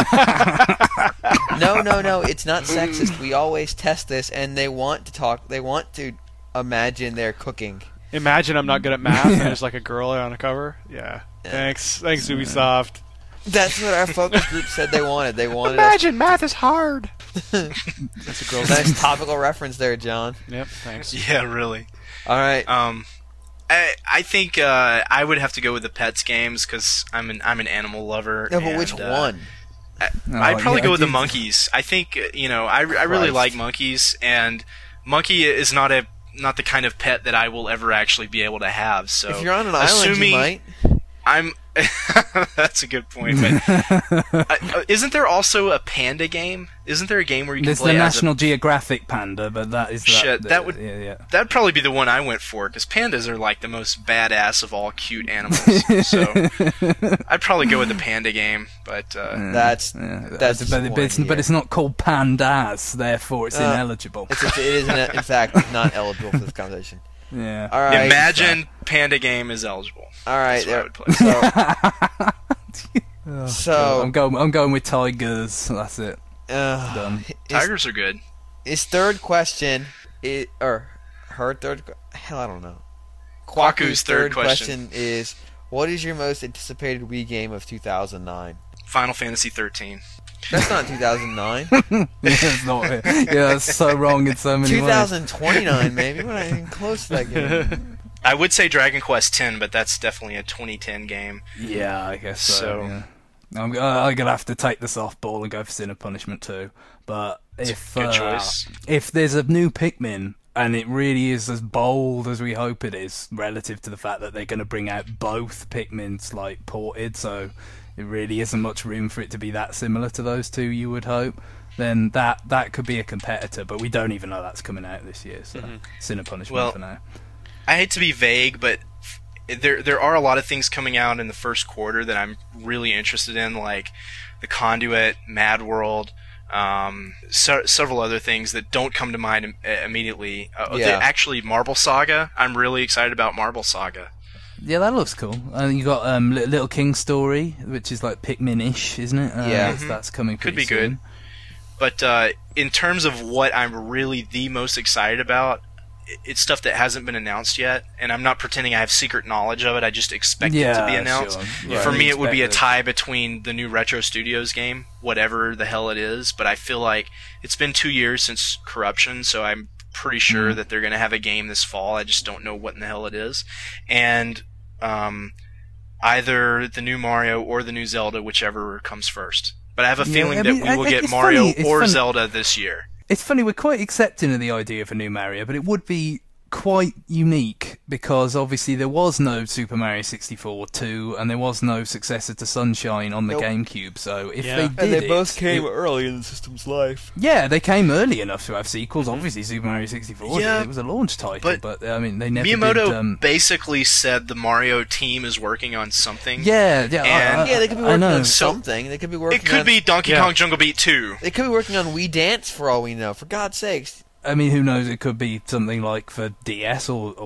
No. It's not sexist. We always test this, and they want to talk. They want to imagine they're cooking. Imagine I'm not good at math, and there's like a girl on a cover. Yeah. Thanks, Ubisoft. That's what our focus group said they wanted. They wanted. Imagine math is hard. That's a girl's nice topical reference there, John. Yep. Thanks. Yeah, really. All right. I think I would have to go with the Pets games because I'm an animal lover. No, but which one? I'd probably go with the monkeys. I think I really like monkeys, and monkey is not the kind of pet that I will ever actually be able to have. So if you're on an island, you might. That's a good point. But isn't there also a panda game? Isn't there a game where you can play? There's the National Geographic panda, but that is that'd probably be the one I went for because pandas are like the most badass of all cute animals. So I'd probably go with the panda game. But but it's not called pandas, therefore it's ineligible. It is in fact not eligible for this conversation. Yeah. All right. Imagine panda game is eligible. All right. That's what I would play. So I'm going with tigers. That's it. Done. Tigers are good. His third question her third. Hell, I don't know. Kwaku's third question is: what is your most anticipated Wii game of 2009? Final Fantasy 13. That's not 2009. It's not. Yeah, it's so wrong in so many ways. 2029, maybe. We're not even close to that game. I would say Dragon Quest X, but that's definitely a 2010 game. Yeah, I guess so. Yeah. I'm gonna have to take the softball and go for Sin of Punishment too. But good choice. If there's a new Pikmin and it really is as bold as we hope it is, relative to the fact that they're going to bring out both Pikmins like ported, so it really isn't much room for it to be that similar to those two, you would hope, then that could be a competitor, but we don't even know that's coming out this year, so Sin of Punishment for now. I hate to be vague, but there are a lot of things coming out in the first quarter that I'm really interested in, like The Conduit, Mad World, several other things that don't come to mind immediately. Actually, Marble Saga. I'm really excited about Marble Saga. Yeah, that looks cool. You got Little King Story, which is like Pikmin-ish, isn't it? That's coming pretty soon. Could be good. But in terms of what I'm really the most excited about, it's stuff that hasn't been announced yet, and I'm not pretending I have secret knowledge of it. I just expect it to be announced. Sure. Yeah, for me, it would be a tie between the new Retro Studios game, whatever the hell it is, but I feel like it's been 2 years since Corruption, so I'm pretty sure that they're going to have a game this fall. I just don't know what in the hell it is. And either the new Mario or the new Zelda, whichever comes first. But I have a feeling that we will get Mario or Zelda this year. It's funny, we're quite accepting of the idea of a new Mario, but it would be quite unique because obviously there was no Super Mario 64 2 and there was no successor to Sunshine on the GameCube, so if they did and they both came early in the system's life. Yeah, they came early enough to have sequels. Obviously Super Mario 64 it was a launch title, but I mean they never Miyamoto basically said the Mario team is working on something. Yeah, they could be working on something. They could be working It could be Donkey Kong Jungle Beat 2. They could be working on Wii Dance for all we know, for God's sakes. I mean, who knows? It could be something like for DS or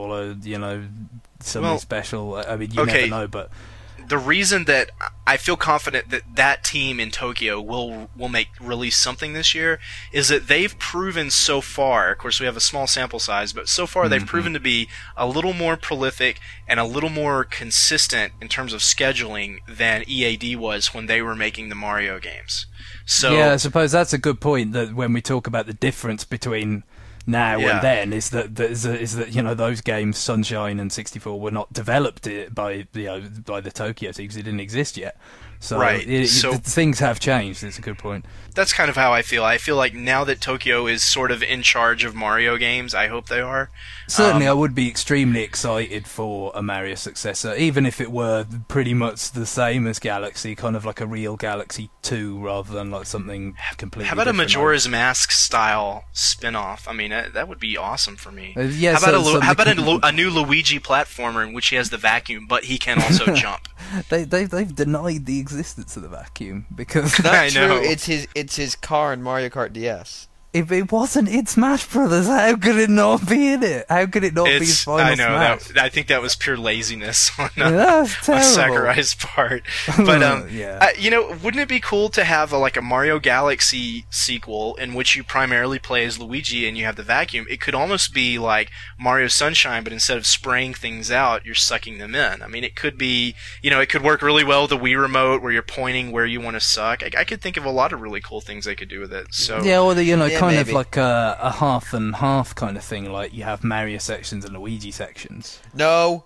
something special. I mean, you never know. But the reason that I feel confident that that team in Tokyo will release something this year is that they've proven so far. Of course, we have a small sample size, but so far they've proven to be a little more prolific and a little more consistent in terms of scheduling than EAD was when they were making the Mario games. So yeah, I suppose that's a good point. That when we talk about the difference between now and then is that those games, Sunshine and 64, were not developed by the Tokyo team because it didn't exist yet. So, things have changed. It's a good point. That's kind of how I feel. I feel like now that Tokyo is sort of in charge of Mario games, I hope they are. Certainly, I would be extremely excited for a Mario successor, even if it were pretty much the same as Galaxy, kind of like a real Galaxy 2 rather than like something completely different. How about a Majora's Mask style spin-off? I mean, that would be awesome for me. Yeah, how about a new Luigi platformer in which he has the vacuum, but he can also jump? They've denied the existence of the vacuum because I know it's his car in Mario Kart DS. If it wasn't in Smash Brothers, how could it not be in it? How could it not be his final Smash? I think that was pure laziness on Sakurai's part. But wouldn't it be cool to have a Mario Galaxy sequel in which you primarily play as Luigi and you have the vacuum? It could almost be like Mario Sunshine, but instead of spraying things out, you're sucking them in. I mean, it could be, it could work really well with the Wii Remote where you're pointing where you want to suck. I could think of a lot of really cool things they could do with it. So yeah, or kind of like a half and half kind of thing, like you have Mario sections and Luigi sections. No.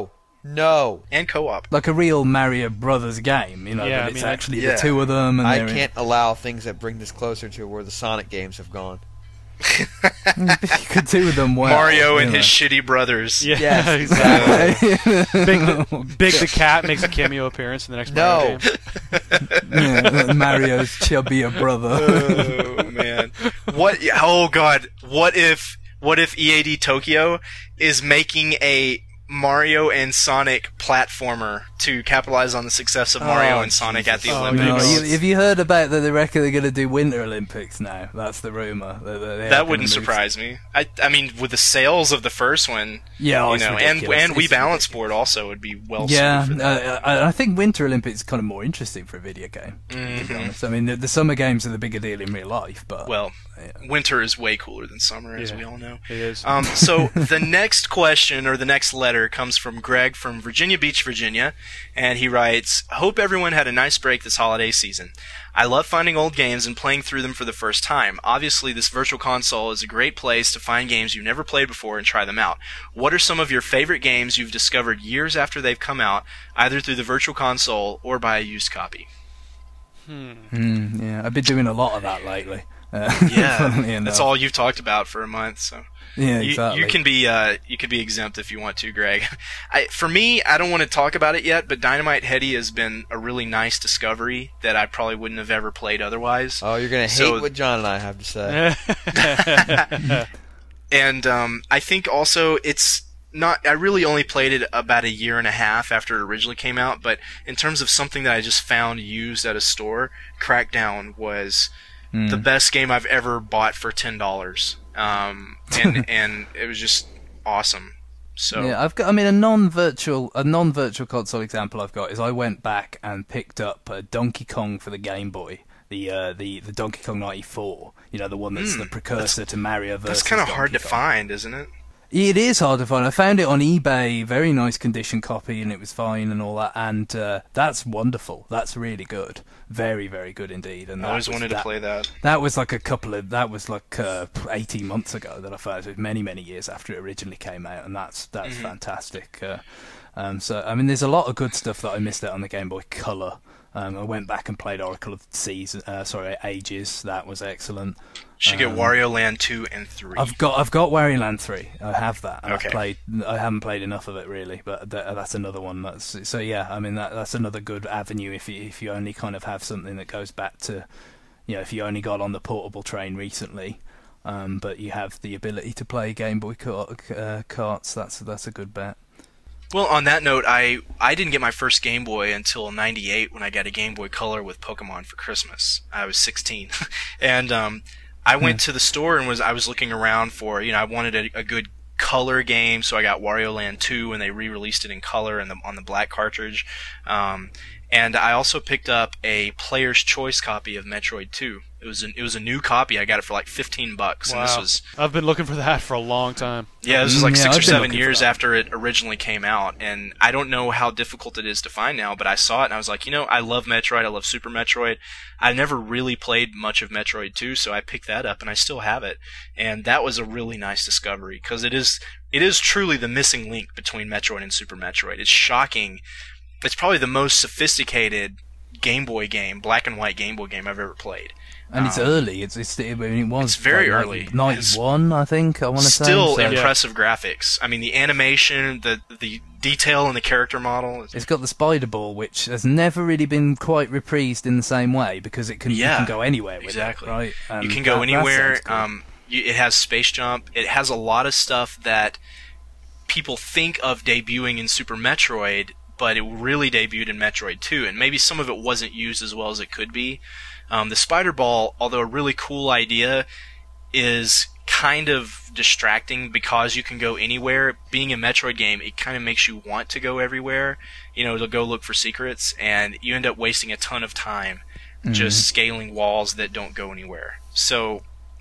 And co-op. Like a real Mario Brothers game, but it's actually the two of them. And I can't allow things that bring this closer to where the Sonic games have gone. You could do them well. Mario and his shitty brothers. Yeah, yes, exactly. Big the Cat makes a cameo appearance in the next Mario game. Mario's chubbier brother. Oh man! Oh god! What if EAD Tokyo is making a Mario and Sonic platformer to capitalize on the success of Mario and Sonic at the Olympics? No. Have you heard about that? They reckon they're going to do Winter Olympics now. That's the rumor. That wouldn't surprise me. I mean, with the sales of the first one, and Wii Balance Board also would be well suited for that. I think Winter Olympics is kind of more interesting for a video game. To be honest, I mean the Summer Games are the bigger deal in real life, but Winter is way cooler than summer, as we all know. It is. So the next question, or the next letter, comes from Greg from Virginia Beach, Virginia, and he writes, "Hope everyone had a nice break this holiday season. I love finding old games and playing through them for the first time. Obviously, this virtual console is a great place to find games you've never played before and try them out. What are some of your favorite games you've discovered years after they've come out, either through the virtual console or by a used copy?" Yeah, I've been doing a lot of that lately. Yeah, that's all you've talked about for a month. So yeah, exactly. You can be exempt if you want to, Greg. For me, I don't want to talk about it yet, but Dynamite Headdy has been a really nice discovery that I probably wouldn't have ever played otherwise. Oh, you're gonna hate what John and I have to say. And I think also it's not. I really only played it about a year and a half after it originally came out, but in terms of something that I just found used at a store, Crackdown was the best game I've ever bought for $10, and it was just awesome. So yeah, I've got. I mean, a non-virtual console example I've got is I went back and picked up Donkey Kong for the Game Boy, the Donkey Kong 94. You know, the one that's the precursor to Mario vs. That's kind of hard to Kong. find, isn't it? It is hard to find. I found it on eBay, very nice condition copy, and it was fine and all that. And that's wonderful. That's really good. Very, very good indeed. And I always wanted to play that. That was like 18 months ago that I found it. Many, many years after it originally came out, and that's fantastic. So I mean, there's a lot of good stuff that I missed out on the Game Boy Color. I went back and played Oracle of Ages. That was excellent. Should get Wario Land 2 and 3. I've got Wario Land 3. I have that. And okay. I haven't played enough of it really, but that's another one. So yeah, I mean that's another good avenue if you only kind of have something that goes back to, if you only got on the portable train recently, but you have the ability to play Game Boy carts. That's a good bet. Well, on that note, I didn't get my first Game Boy until '98 when I got a Game Boy Color with Pokemon for Christmas. I was 16, and I went to the store and I was looking around for, I wanted a good color game, so I got Wario Land 2 and they re-released it in color and on the black cartridge. And I also picked up a Player's Choice copy of Metroid 2. It was a new copy. I got it for like $15. Wow. And this was, I've been looking for that for a long time. Yeah, this was like 6 or 7 years after it originally came out, and I don't know how difficult it is to find now, but I saw it and I was like, I love Metroid. I love Super Metroid. I never really played much of Metroid 2, so I picked that up and I still have it. And that was a really nice discovery because it is truly the missing link between Metroid and Super Metroid. It's shocking. It's probably the most sophisticated Game Boy game, black and white Game Boy game I've ever played. And it's early. It was very early. 91, I think. I want to say. Still impressive graphics. I mean, the animation, the detail in the character model. It's got the Spider Ball, which has never really been quite reprised in the same way because you can go anywhere with it, right? You can go anywhere. It has Space Jump. It has a lot of stuff that people think of debuting in Super Metroid, but it really debuted in Metroid 2, and maybe some of it wasn't used as well as it could be. The Spider Ball, although a really cool idea, is kind of distracting because you can go anywhere. Being a Metroid game, it kind of makes you want to go everywhere, to go look for secrets, and you end up wasting a ton of time just scaling walls that don't go anywhere. So,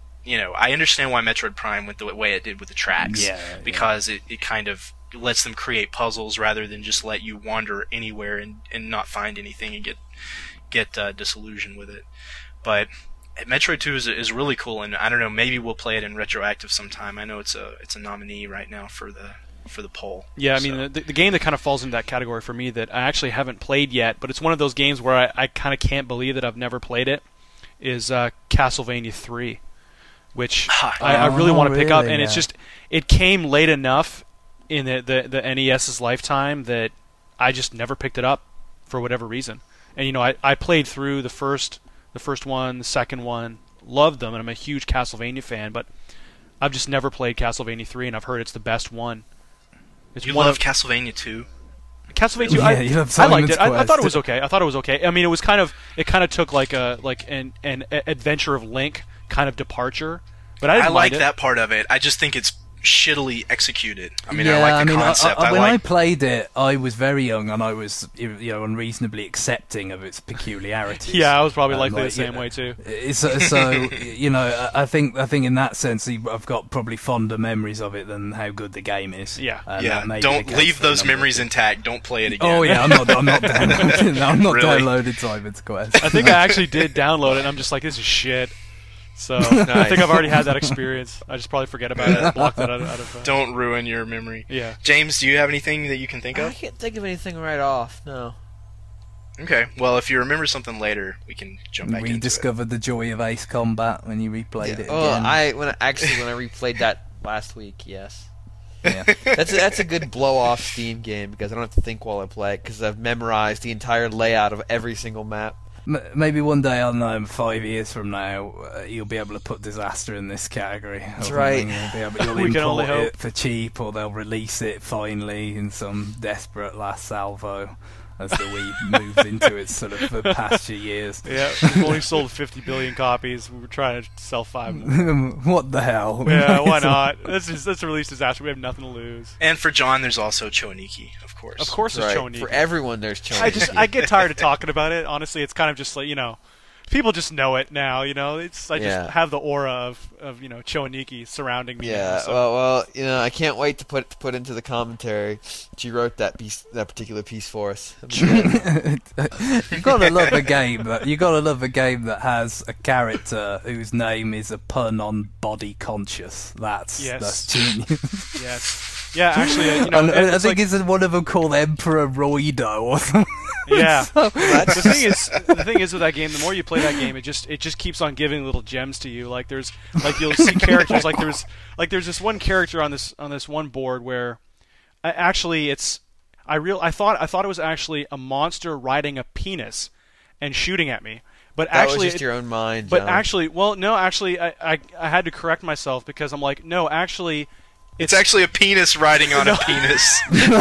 I understand why Metroid Prime went the way it did with the tracks, because it kind of lets them create puzzles rather than just let you wander anywhere and not find anything and get disillusioned with it. But Metroid 2 is really cool, and I don't know, maybe we'll play it in retroactive sometime. I know it's a nominee right now for the poll. Yeah, I mean, the game that kind of falls into that category for me that I actually haven't played yet, but it's one of those games where I kind of can't believe that I've never played it, is Castlevania 3, which I really want to pick up, and it's just, it came late enough in the NES's lifetime that I just never picked it up for whatever reason. And I played through the first one, the second one, loved them, and I'm a huge Castlevania fan, but I've just never played Castlevania 3, and I've heard it's the best one. You love Castlevania 2? Castlevania 2, I liked it. I thought it was okay. I mean, it kind of took like an Adventure of Link kind of departure, but I didn't like mind it. That part of it. I just think it's shittily executed. I mean, I like the concept. When I played it, I was very young and I was, unreasonably accepting of its peculiarities. Yeah, I was probably likely the same way too. So I think in that sense, I've got probably fonder memories of it than how good the game is. Yeah, Don't leave those memories intact. Don't play it again. Oh yeah, I'm not downloading. I'm not downloading Simon's Quest. I think I actually did download it. And I'm just like, this is shit. So I think I've already had that experience. I just probably forget about it and block that out of. Don't ruin your memory. Yeah. James, do you have anything that you can think of? I can't think of anything right off. No. Okay. Well, if you remember something later, we can jump back into it. Rediscovered the joy of Ace Combat when you replayed it again. When I replayed that last week, yes. Yeah. That's a good blow-off Steam game because I don't have to think while I play it because I've memorized the entire layout of every single map. Maybe one day, I don't know, 5 years from now, you'll be able to put Disaster in this category. That's right. You'll import it for cheap, or they'll release it finally in some desperate last salvo as the Wii moves into its sort of pasture years. Yeah, we've only sold 50 billion copies. We were trying to sell 5. What the hell? Yeah, why not? Let's release Disaster. We have nothing to lose. And for John, there's also Choniki, of course. Of course, there's Choniki. For everyone, there's Choniki. I get tired of talking about it. Honestly, it's kind of just like, people just know it now. I just have the aura of Choniki surrounding me. Yeah. Now, so. Well, I can't wait to put into the commentary. She wrote that particular piece for us. You gotta love a game that has a character whose name is a pun on body conscious. That's genius. Yes. Yeah, actually, I think it's one of them called Emperor Roido or something. Yeah. The thing is with that game, the more you play that game, it just keeps on giving little gems to you. Like you'll see characters there's this one character on this one board where I thought it was actually a monster riding a penis and shooting at me. But that was just your own mind. But John. I had to correct myself because I'm like, no, actually. It's actually a penis riding on a penis.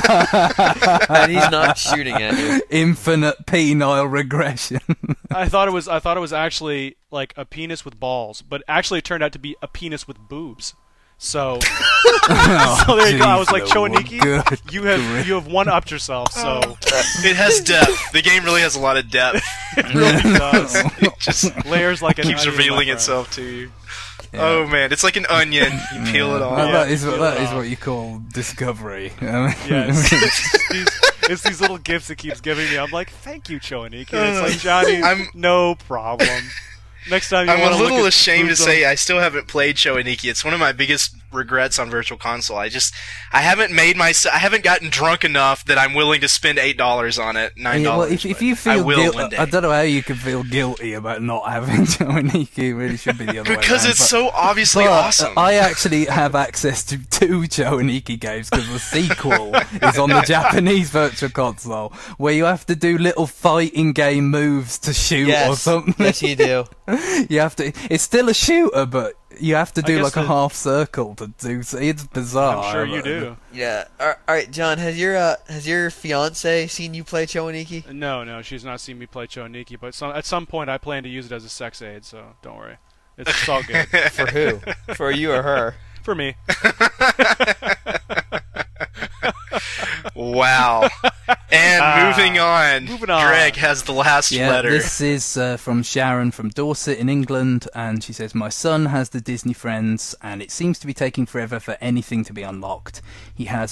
And he's not shooting at you. Infinite penile regression. I thought it was actually like a penis with balls, but actually it turned out to be a penis with boobs. So, so there you go. I was like, Choniki, you have one-upped yourself. So it has depth. The game really has a lot of depth. It really does. It just layers like an keeps revealing itself to you. Yeah. Oh man, it's like an onion. You peel it off. That is what you call discovery. Yes. It's these little gifts it keeps giving me. I'm like, thank you, Choniki. It's like, Johnny, no problem. Next time I'm a little ashamed to say I still haven't played Choniki. It's one of my biggest regrets on Virtual Console. I haven't gotten drunk enough that I'm willing to spend $8 on it, $9. Yeah, well, if you feel guilty, I don't know how you can feel guilty about not having Choniki. It really should be the other way because around, it's so obviously awesome. I actually have access to 2 Choniki games because the sequel is on the Japanese Virtual Console, where you have to do little fighting game moves to shoot or something. Yes, you do. You have to. It's still a shooter, but you have to do like a half circle to do. So it's bizarre. I'm sure you do. Yeah. All right, John. Has your fiance seen you play Choniki? No, she's not seen me play Choniki. But at some point, I plan to use it as a sex aid. So don't worry, it's all good. For who? For you or her? For me. Wow. And moving on. Greg has the last letter. This is from Sharon from Dorset in England, and she says, my son has the Disney Friends, and it seems to be taking forever for anything to be unlocked. He has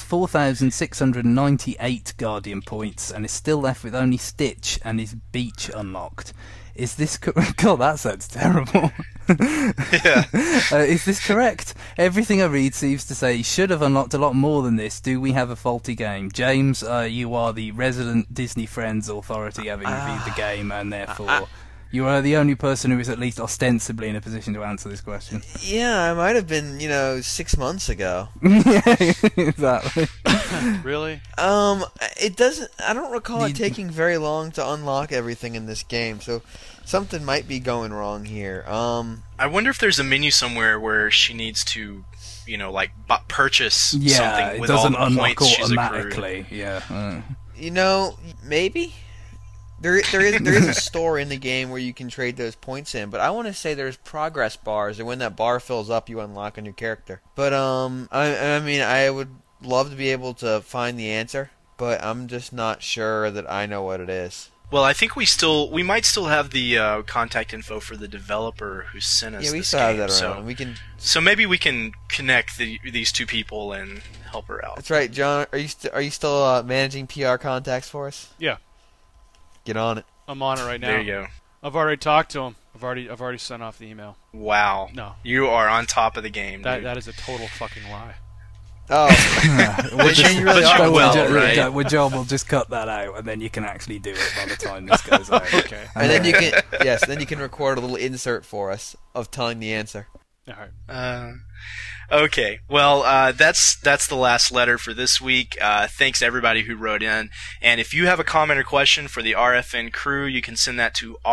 4,698 Guardian points, and is still left with only Stitch and his beach unlocked. Is this correct? God, that sounds terrible. Yeah. Is this correct? Everything I read seems to say he should have unlocked a lot more than this. Do we have a faulty game? James, you are the resident Disney Friends authority, having reviewed the game, and therefore you are the only person who is at least ostensibly in a position to answer this question. Yeah, I might have been, 6 months ago. Yeah, exactly. Really? It doesn't. I don't recall it taking very long to unlock everything in this game, so something might be going wrong here. I wonder if there's a menu somewhere where she needs to, purchase something with all the points she's accrued. Yeah. Maybe. There is a store in the game where you can trade those points in, but I want to say there's progress bars, and when that bar fills up, you unlock a new character. But I mean, I would love to be able to find the answer, but I'm just not sure that I know what it is. Well, I think we might still have the contact info for the developer who sent us. Yeah, we this still game, have that around. So maybe we can connect these two people and help her out. That's right, John. Are you still managing PR contacts for us? Yeah. Get on it. I'm on it right now. There you go. I've already talked to him. I've already sent off the email. Wow. No. You are on top of the game. That is a total fucking lie. Oh. But you really are. Well, John will just cut that out, and then you can actually do it by the time this goes out. Okay. And then you can record a little insert for us of telling the answer. All right. Okay, well, that's the last letter for this week. Thanks to everybody who wrote in. And if you have a comment or question for the RFN crew, you can send that to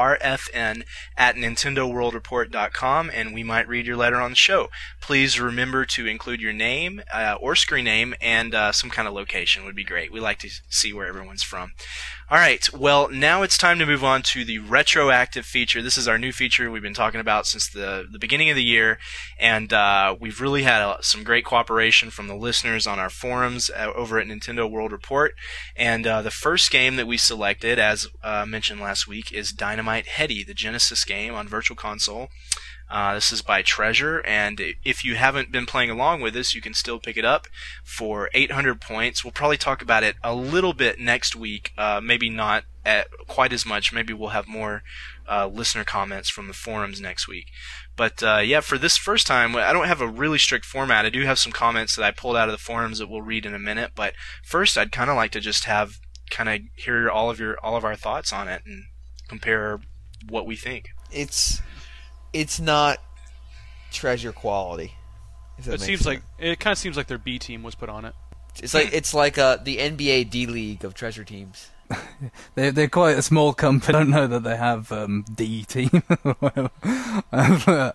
rfn@nintendoworldreport.com, and we might read your letter on the show. Please remember to include your name or screen name and some kind of location would be great. We like to see where everyone's from. All right, well, now it's time to move on to the retroactive feature. This is our new feature we've been talking about since the beginning of the year, and we've really had some great cooperation from the listeners on our forums over at Nintendo World Report. And the first game that we selected, as mentioned last week, is Dynamite Headdy, the Genesis game on Virtual Console. This is by Treasure, and if you haven't been playing along with us, you can still pick it up for 800 points. We'll probably talk about it a little bit next week, maybe not quite as much. Maybe we'll have more listener comments from the forums next week. But yeah, for this first time, I don't have a really strict format. I do have some comments that I pulled out of the forums that we'll read in a minute. But first, I'd kind of like to just hear all of our thoughts on it and compare what we think. It's not Treasure quality. It kind of seems like their B team was put on it. It's like the NBA D League of Treasure teams. They're quite a small company. I don't know that they have D team. A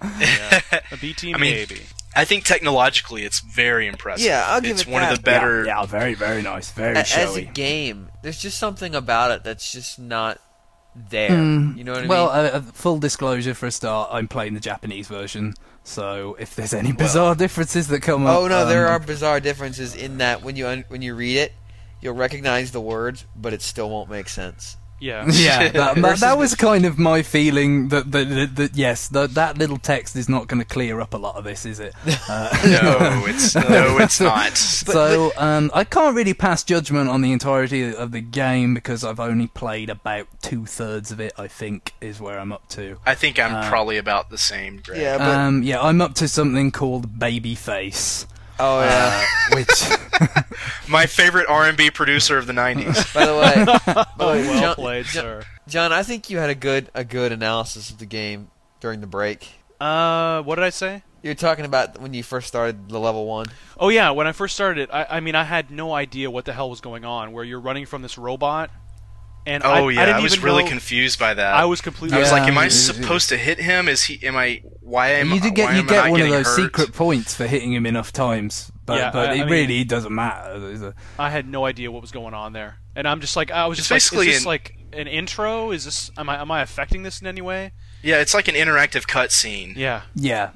B team, maybe. I think technologically it's very impressive. Yeah, I'll give it that. It's one of the better. Yeah, very, very nice. Very showy. As a game, there's just something about it that's just not there. You know what I mean? Well, full disclosure for a start, I'm playing the Japanese version, so if there's any bizarre differences that come up... Oh, no, there are bizarre differences in that when you read it, you'll recognize the words, but it still won't make sense. Yeah. Yeah, that was kind of my feeling that yes, that little text is not going to clear up a lot of this, is it? No, it's not. So I can't really pass judgment on the entirety of the game because I've only played about 2/3 of it. I think is where I'm up to. I think I'm probably about the same. Greg. Yeah, but yeah, I'm up to something called Babyface. Oh yeah, which my favorite R&B producer of the 90s. By the way, well played, sir. John, I think you had a good analysis of the game during the break. What did I say? You were talking about when you first started the level 1. Oh yeah, when I first started it, I mean I had no idea what the hell was going on. Where you're running from this robot. And I was really confused by that. I was completely. I was like, "Am I supposed to hit him? Is he? Am I? Why am I? You get one of those hurt? secret points for hitting him enough times, but it really doesn't matter. I had no idea what was going on there, and I'm just like, I was just like, is this like an intro? Is this? Am I affecting this in any way? Yeah, it's like an interactive cutscene. Yeah.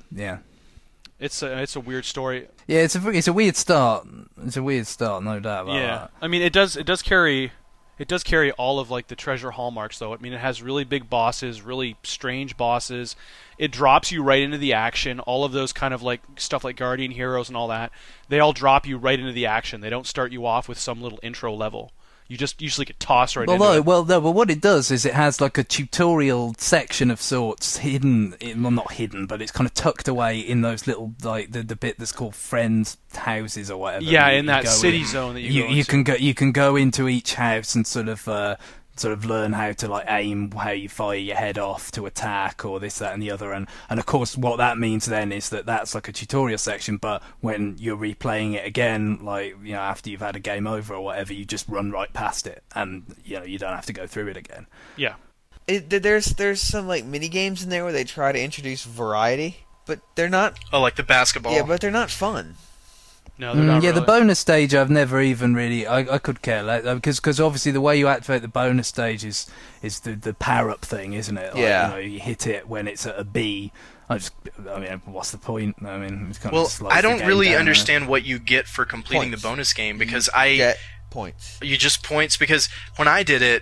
It's a weird story. Yeah, it's a weird start. It's a weird start, no doubt about that. I mean, it does carry. It does carry all of like the Treasure hallmarks, though. I mean, it has really big bosses, really strange bosses. It drops you right into the action. All of those kind of like stuff like Guardian Heroes and all that, they all drop you right into the action. They don't start you off with some little intro level. You just usually get tossed right into it. Well, what it does is it has like a tutorial section of sorts hidden. Well, not hidden, but it's kind of tucked away in those little like the bit that's called friends' houses or whatever. Yeah, in that city zone that you can go into each house and sort of learn how to like aim, how you fire your head off to attack, or this, that, and the other. And of course, what that means then is that's like a tutorial section. But when you're replaying it again, like after you've had a game over or whatever, you just run right past it, and you don't have to go through it again. Yeah. There's some like mini games in there where they try to introduce variety, but they're not. Oh, like the basketball. Yeah, but they're not fun. No, they're not yeah, really. the bonus stage I've never even really. I could care less because obviously the way you activate the bonus stage is the power up thing, isn't it? Like, Yeah. You know, you hit it when it's at a B. I mean, what's the point? I mean, it's kind Well, of slows I the don't game really down, understand what you get for completing Points. the bonus game because Get points. you just points because when I did it,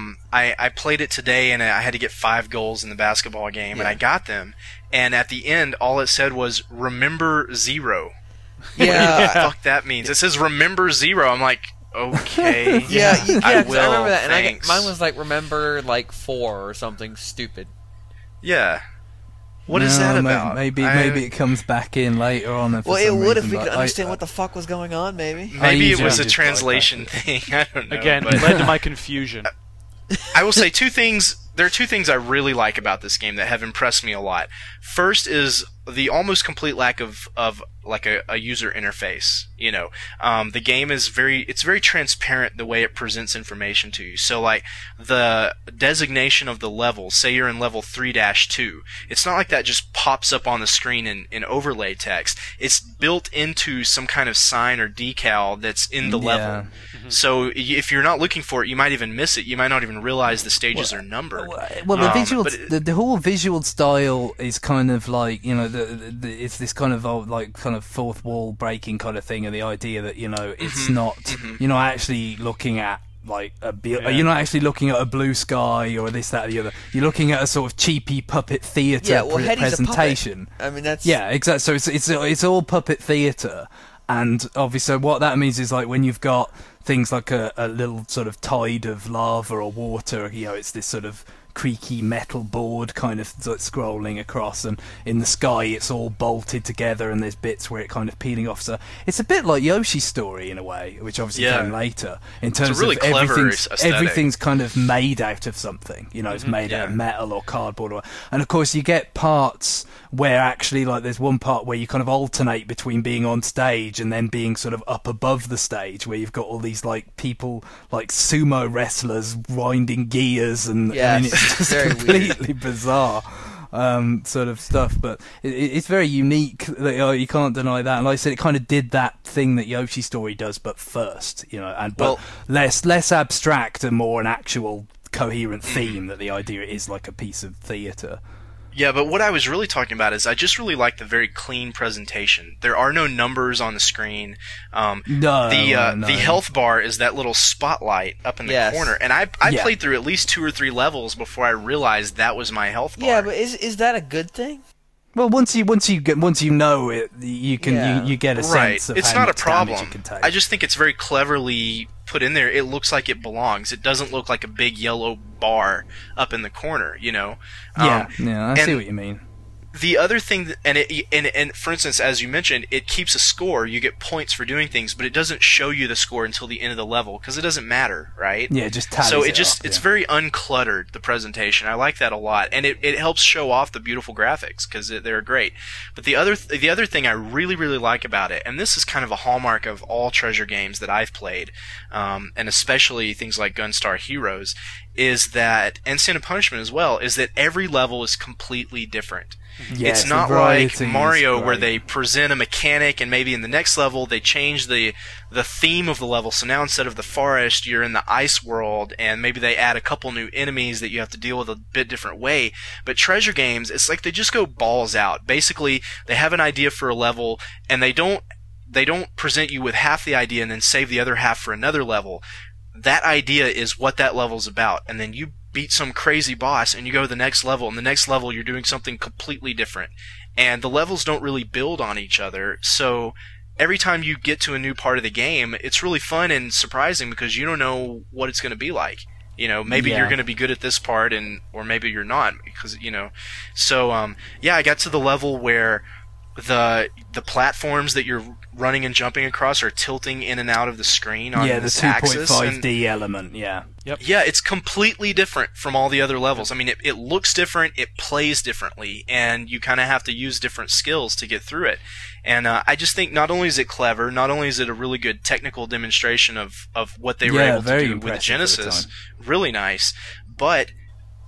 I played it today and I had to get 5 goals in the basketball game and I got them. And at the end, all it said was "Remember 0." What the fuck that means? It says "Remember 0." I'm like, okay, Yeah, I 'cause will. I remember that, and thanks. mine was like remember like 4 or something stupid. Yeah. What is that about? Maybe it comes back in later on. Well, it would if we could understand what the fuck was going on. Maybe. Maybe it was a just translation thing. I don't know. Again, but it led to my confusion. I will say 2 things. There are 2 things I really like about this game that have impressed me a lot. First is the almost complete lack of like a user interface. You know, the game is very transparent the way it presents information to you. So like the designation of the level, say you're in level 3-2, it's not like that just pops up on the screen in overlay text. It's built into some kind of sign or decal that's in the level. So if you're not looking for it, you might even miss it. You might not even realize the stages are numbered. Well, the visual, the whole visual style is kind of like, you know, it's this kind of like kind of fourth wall breaking kind of thing, and the idea that, you know, it's not you're not actually looking at like you're not actually looking at a blue sky or this, that, or the other. You're looking at a sort of cheapy puppet theatre presentation. I mean, that's exactly. So it's all puppet theatre, and obviously what that means is like when you've got things like a little sort of tide of lava or water, you know, it's this sort of creaky metal board kind of scrolling across, and in the sky it's all bolted together and there's bits where it kind of peeling off. So it's a bit like Yoshi's Story in a way, which obviously came later, in terms really of clever everything's kind of made out of something, you know, it's made out of metal or cardboard, and of course you get parts where actually, like, there's one part where you kind of alternate between being on stage and then being sort of up above the stage, where you've got all these like people like sumo wrestlers winding gears, and I mean, it's just completely bizarre sort of stuff, but it's very unique. You can't deny that. And like I said, it kind of did that thing that Yoshi Story does, but first, you know, and but less abstract and more an actual coherent theme. That the idea is like a piece of theatre. Yeah, but what I was really talking about is I just really like the very clean presentation. There are no numbers on the screen. The health bar is that little spotlight up in the corner, and I played through at least 2 or 3 levels before I realized that was my health bar. Yeah, but is that a good thing? Well, once you know it, you can you get a sense of it's how not much a problem. damage you can take. I just think it's very cleverly put in there. It looks like it belongs. It doesn't look like a big yellow bar up in the corner, you know. I see what you mean. The other thing, and for instance, as you mentioned, it keeps a score. You get points for doing things, but it doesn't show you the score until the end of the level because it doesn't matter, right? Yeah, it just tallies so it's very uncluttered, the presentation. I like that a lot, and it helps show off the beautiful graphics because they're great. But the other thing I really really like about it, and this is kind of a hallmark of all Treasure games that I've played, and especially things like Gunstar Heroes, is that, and Sin and Punishment as well, is that every level is completely different. Yes, it's not like Mario where they present a mechanic and maybe in the next level they change the theme of the level. So now instead of the forest, you're in the ice world, and maybe they add a couple new enemies that you have to deal with a bit different way. But Treasure games, it's like they just go balls out. Basically, they have an idea for a level, and they don't present you with half the idea and then save the other half for another level. That idea is what that level's about, and then you beat some crazy boss and you go to the next level, and the next level you're doing something completely different, and the levels don't really build on each other. So every time you get to a new part of the game, it's really fun and surprising because you don't know what it's going to be like. You know, maybe you're going to be good at this part, or maybe you're not, because, you know. So I got to the level where the platforms that you're running and jumping across are tilting in and out of the screen on this axis. Yeah, the 2.5D element, yeah. Yep. Yeah, it's completely different from all the other levels. I mean, it looks different, it plays differently, and you kind of have to use different skills to get through it. And I just think not only is it clever, not only is it a really good technical demonstration of what they were able to do with the Genesis, really nice, but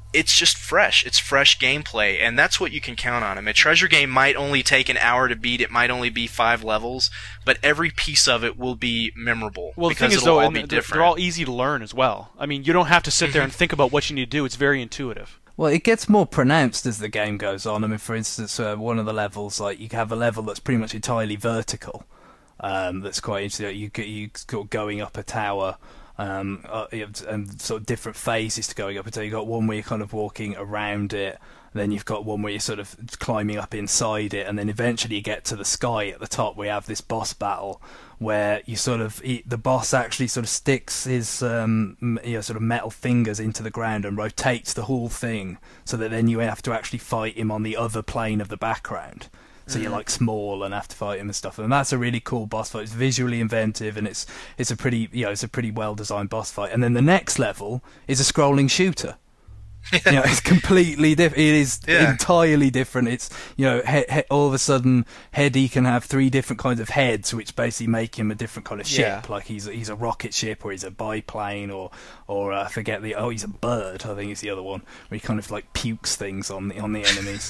it's just fresh. It's fresh gameplay, and that's what you can count on. I mean, a treasure game might only take an hour to beat. It might only be 5 levels, but every piece of it will be memorable. Well, the thing is, though, they're all easy to learn as well. I mean, you don't have to sit there and think about what you need to do. It's very intuitive. Well, it gets more pronounced as the game goes on. I mean, for instance, one of the levels, like you have a level that's pretty much entirely vertical. That's quite interesting. You sort of going up a tower, and sort of different phases to going up a tower. You've got one where you're kind of walking around it, then you've got one where you're sort of climbing up inside it, and then eventually you get to the sky at the top where you have this boss battle where you sort of the boss actually sort of sticks his sort of metal fingers into the ground and rotates the whole thing, so that then you have to actually fight him on the other plane of the background. So you're like small and have to fight him and stuff, and that's a really cool boss fight. It's visually inventive, and it's a pretty well designed boss fight. And then the next level is a scrolling shooter. It's completely different. It is entirely different. It's all of a sudden Heady can have 3 different kinds of heads, which basically make him a different kind of ship. Like he's a rocket ship, or he's a biplane, or I forget he's a bird. I think it's the other one where he kind of like pukes things on the enemies.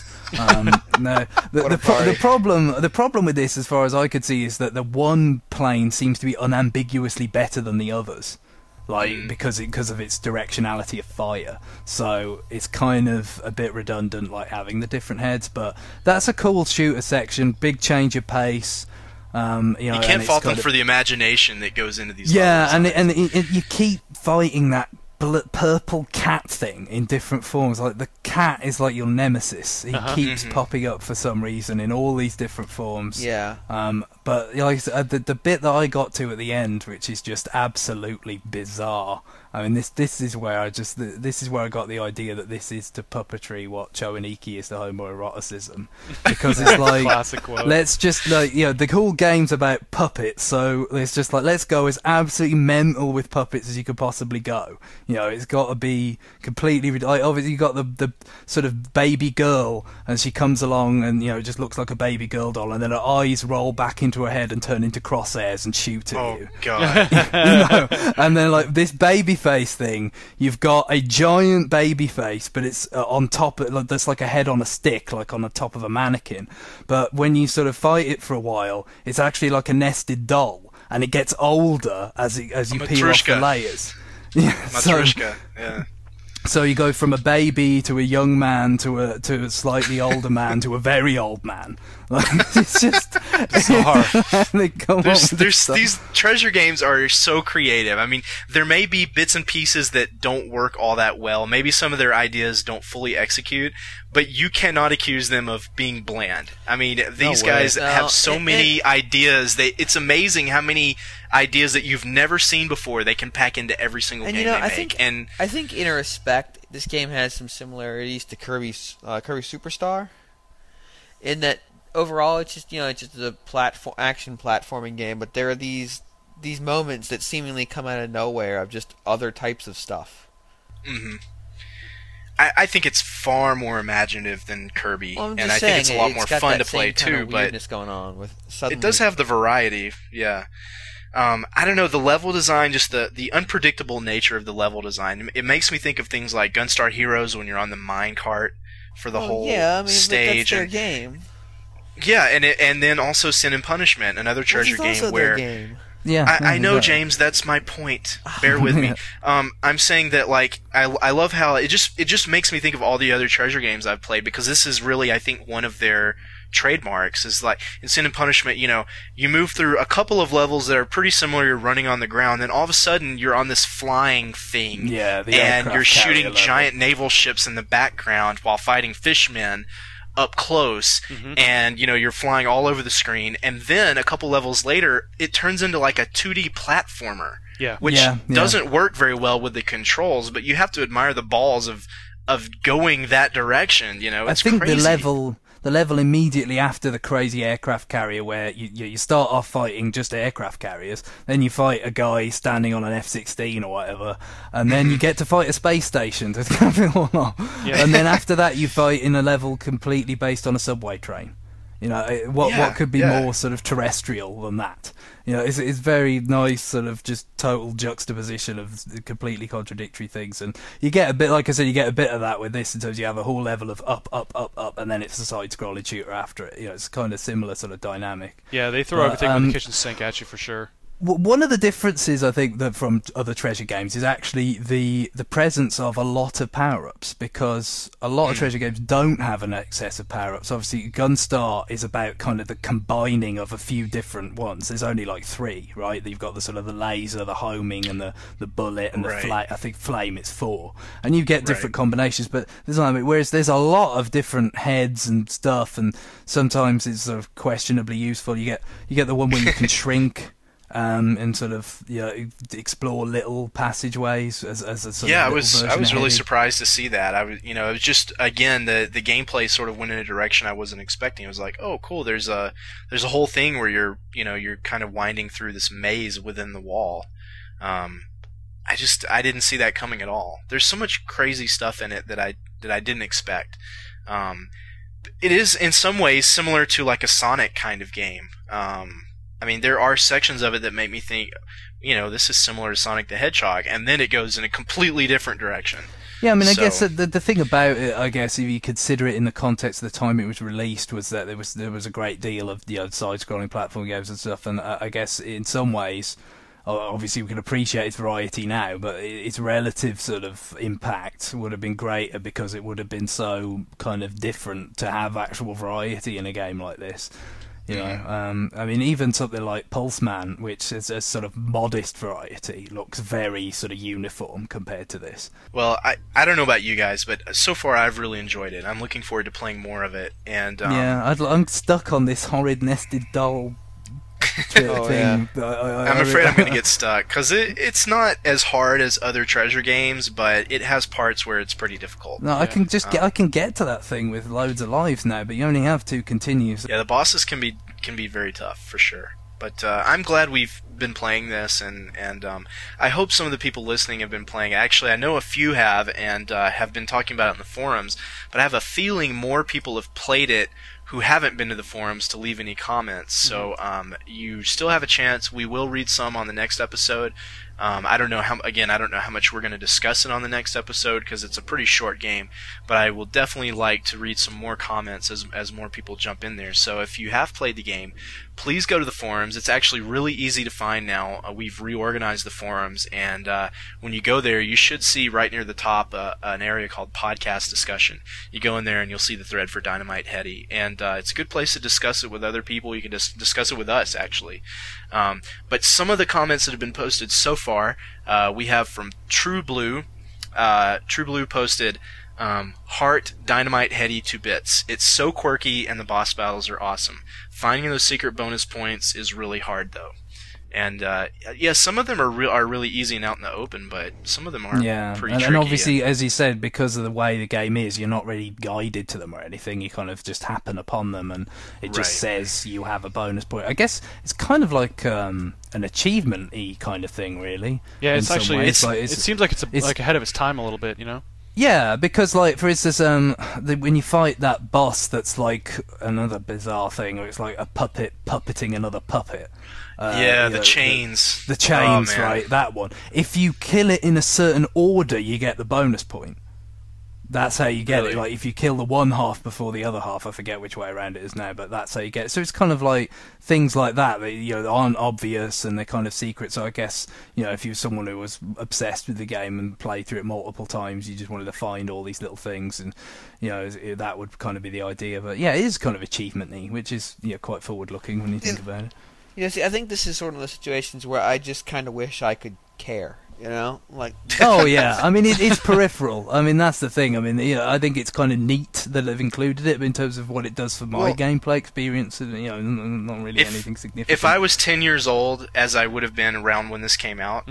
The problem with this, as far as I could see, is that the one plane seems to be unambiguously better than the others. Because of its directionality of fire, so it's kind of a bit redundant, like having the different heads. But that's a cool shooter section, big change of pace. You can't fault them for the imagination that goes into these. Yeah, and you keep fighting that purple cat thing in different forms. Like the cat is like your nemesis. He keeps popping up for some reason in all these different forms. Yeah. But like I said, the bit that I got to at the end, which is just absolutely bizarre. I mean, this is where I got the idea that this is to puppetry what Choaniki is to homoeroticism, because it's like classic quote. Let's just the whole game's about puppets, so it's just like let's go as absolutely mental with puppets as you could possibly go. It's got to be completely obviously you got the sort of baby girl, and she comes along and it just looks like a baby girl doll, and then her eyes roll back into her head and turn into crosshairs and shoot at you. Oh god. And then like this baby face thing, you've got a giant baby face, but it's on top of that's like a head on a stick, like on the top of a mannequin. But when you sort of fight it for a while, it's actually like a nested doll, and it gets older as you peel off the layers. Matryoshka, yeah. So you go from a baby to a young man to a slightly older man to a very old man. It's just bizarre. These treasure games are so creative. I mean, there may be bits and pieces that don't work all that well. Maybe some of their ideas don't fully execute, but you cannot accuse them of being bland. I mean, these guys have so many ideas. It's amazing how many ideas that you've never seen before they can pack into every single game they make. I think in a respect, this game has some similarities to Kirby Superstar, in that overall it's just a action platforming game, but there are these moments that seemingly come out of nowhere of just other types of stuff. Mm-hmm. I think it's far more imaginative than Kirby, and I think it's a lot more fun to play too. But going on with it does have the variety, yeah. I don't know, the level design, just the unpredictable nature of the level design. It makes me think of things like Gunstar Heroes when you're on the minecart for the whole stage. That's their game. Yeah, and then also Sin and Punishment, another treasure game where. Yeah, I know, James. That's my point. Bear with me. I'm saying that, like, I love how it just makes me think of all the other treasure games I've played, because this is really, I think, one of their trademarks. Is like in Sin and Punishment, you move through a couple of levels that are pretty similar. You're running on the ground, then all of a sudden you're on this flying thing, and you're shooting giant naval ships in the background while fighting fishmen up close, and you're flying all over the screen, and then a couple levels later it turns into like a 2D platformer, which doesn't work very well with the controls, but you have to admire the balls of going that direction. It's I think crazy. The level immediately after the crazy aircraft carrier, where you start off fighting just aircraft carriers, then you fight a guy standing on an F-16 or whatever, and then you get to fight a space station, and then after that you fight in a level completely based on a subway train. You know, what could be more sort of terrestrial than that? You know, it's very nice sort of just total juxtaposition of completely contradictory things, and you get a bit, like I said, you get a bit of that with this in terms of you have a whole level of up, up, up, up, and then it's a side-scrolling shooter after it. You know, it's kind of similar sort of dynamic. Yeah, they throw everything in the kitchen sink at you for sure. One of the differences, I think, that from other Treasure games is actually the presence of a lot of power-ups, because a lot of Treasure games don't have an excess of power-ups. Obviously, Gunstar is about kind of the combining of a few different ones. There's only like 3, right? You've got the sort of the laser, the homing, and the bullet, and the I think flame is 4. And you get different combinations, but whereas there's a lot of different heads and stuff, and sometimes it's sort of questionably useful. You get the one where you can shrink. And sort of explore little passageways as a sort of I was really surprised to see that. It was just, again, the gameplay sort of went in a direction I wasn't expecting. It was like, oh cool, there's a whole thing where you're kind of winding through this maze within the wall. I didn't see that coming at all. There's so much crazy stuff in it that I didn't expect. It is in some ways similar to like a Sonic kind of game. I mean, there are sections of it that make me think, this is similar to Sonic the Hedgehog, and then it goes in a completely different direction. Yeah, I mean, I guess the thing about it, I guess, if you consider it in the context of the time it was released, was that there was a great deal of side-scrolling platform games and stuff, and I guess in some ways, obviously we can appreciate its variety now, but its relative sort of impact would have been greater because it would have been so kind of different to have actual variety in a game like this. You know, I mean, even something like Pulseman, which is a sort of modest variety, looks very sort of uniform compared to this. Well, I don't know about you guys, but so far I've really enjoyed it. I'm looking forward to playing more of it. And I'm stuck on this horrid nested doll thing. I'm afraid I'm going to get stuck because it's not as hard as other Treasure games, but it has parts where it's pretty difficult. No, I can get to that thing with loads of lives now, but you only have 2 continues. Yeah, the bosses can be very tough for sure. But I'm glad we've been playing this, and I hope some of the people listening have been playing. Actually, I know a few have, and have been talking about it in the forums, but I have a feeling more people have played it who haven't been to the forums to leave any comments. So you still have a chance. We will read some on the next episode. I don't know how much we're going to discuss it on the next episode because it's a pretty short game, but I will definitely like to read some more comments as more people jump in there. So if you have played the game, please go to the forums. It's actually really easy to find now. We've reorganized the forums, and when you go there, you should see right near the top an area called Podcast Discussion. You go in there and you'll see the thread for Dynamite Heady, and it's a good place to discuss it with other people. You can just discuss it with us, actually. But some of the comments that have been posted so far, we have from True Blue. True Blue posted, Heart Dynamite Heady 2 bits. It's so quirky and the boss battles are awesome. Finding those secret bonus points is really hard though. And some of them are really easy and out in the open, but some of them are pretty tricky. And obviously, as you said, because of the way the game is, you're not really guided to them or anything. You kind of just happen upon them, and it just says you have a bonus point. I guess it's kind of like an achievement-y kind of thing, really. Yeah, it's actually it seems like it's like ahead of its time a little bit, you know. Yeah, because, like, for instance, when you fight that boss that's like another bizarre thing, where it's like a puppet puppeting another puppet. The chains. The chains, right, that one. If you kill it in a certain order, you get the bonus point. That's how you get it. Like, if you kill the one half before the other half, I forget which way around it is now, but that's how you get it. So it's kind of like things like that aren't obvious and they're kind of secret. So I guess, if you're someone who was obsessed with the game and played through it multiple times, you just wanted to find all these little things, and that would kind of be the idea. But yeah, it is kind of achievement-y, which is quite forward-looking when you think about it. See, I think this is sort of the situations where I just kind of wish I could care. Like. Oh yeah, I mean it's peripheral. I mean that's the thing. I mean I think it's kind of neat that they've included it in terms of what it does for my gameplay experience. Not really anything significant. If I was 10 years old, as I would have been around when this came out,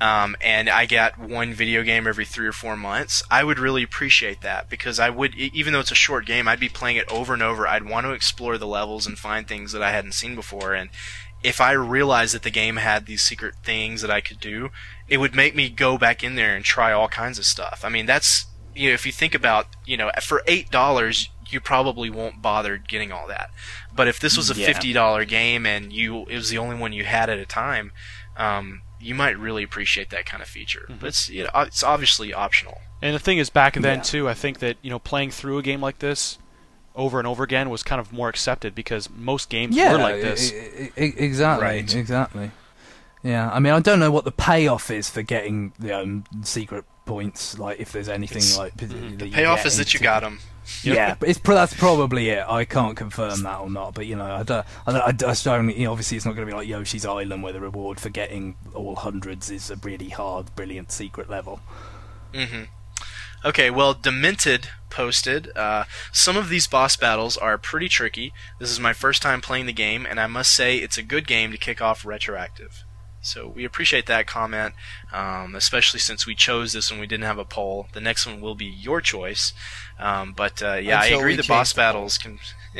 and I got one video game every 3 or 4 months, I would really appreciate that because I would, even though it's a short game, I'd be playing it over and over. I'd want to explore the levels and find things that I hadn't seen before, and if I realized that the game had these secret things that I could do, it would make me go back in there and try all kinds of stuff. I mean, that's, if you think about, for $8, you probably won't bother getting all that. But if this was a $50 game and it was the only one you had at a time, you might really appreciate that kind of feature. But it's obviously optional. And the thing is, back then too, I think that playing through a game like this over and over again was kind of more accepted because most games were like this. Exactly. Right. Exactly. Yeah, I mean, I don't know what the payoff is for getting secret points. Like, if there's anything the payoff is that you got them. Yeah, but that's probably it. I can't confirm that or not, but I don't. Obviously, it's not going to be like Yoshi's Island, where the reward for getting all hundreds is a really hard, brilliant secret level. Mm-hmm. Okay, well, Demented posted, some of these boss battles are pretty tricky. This is my first time playing the game, and I must say it's a good game to kick off Retroactive. So we appreciate that comment, especially since we chose this when we didn't have a poll. The next one will be your choice. But I agree the boss battles can...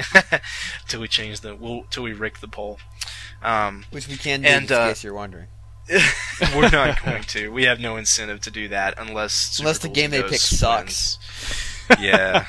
till we rig the poll. Which we can do, in case you're wondering. We're not going to. We have no incentive to do that unless the game they pick sucks. Yeah.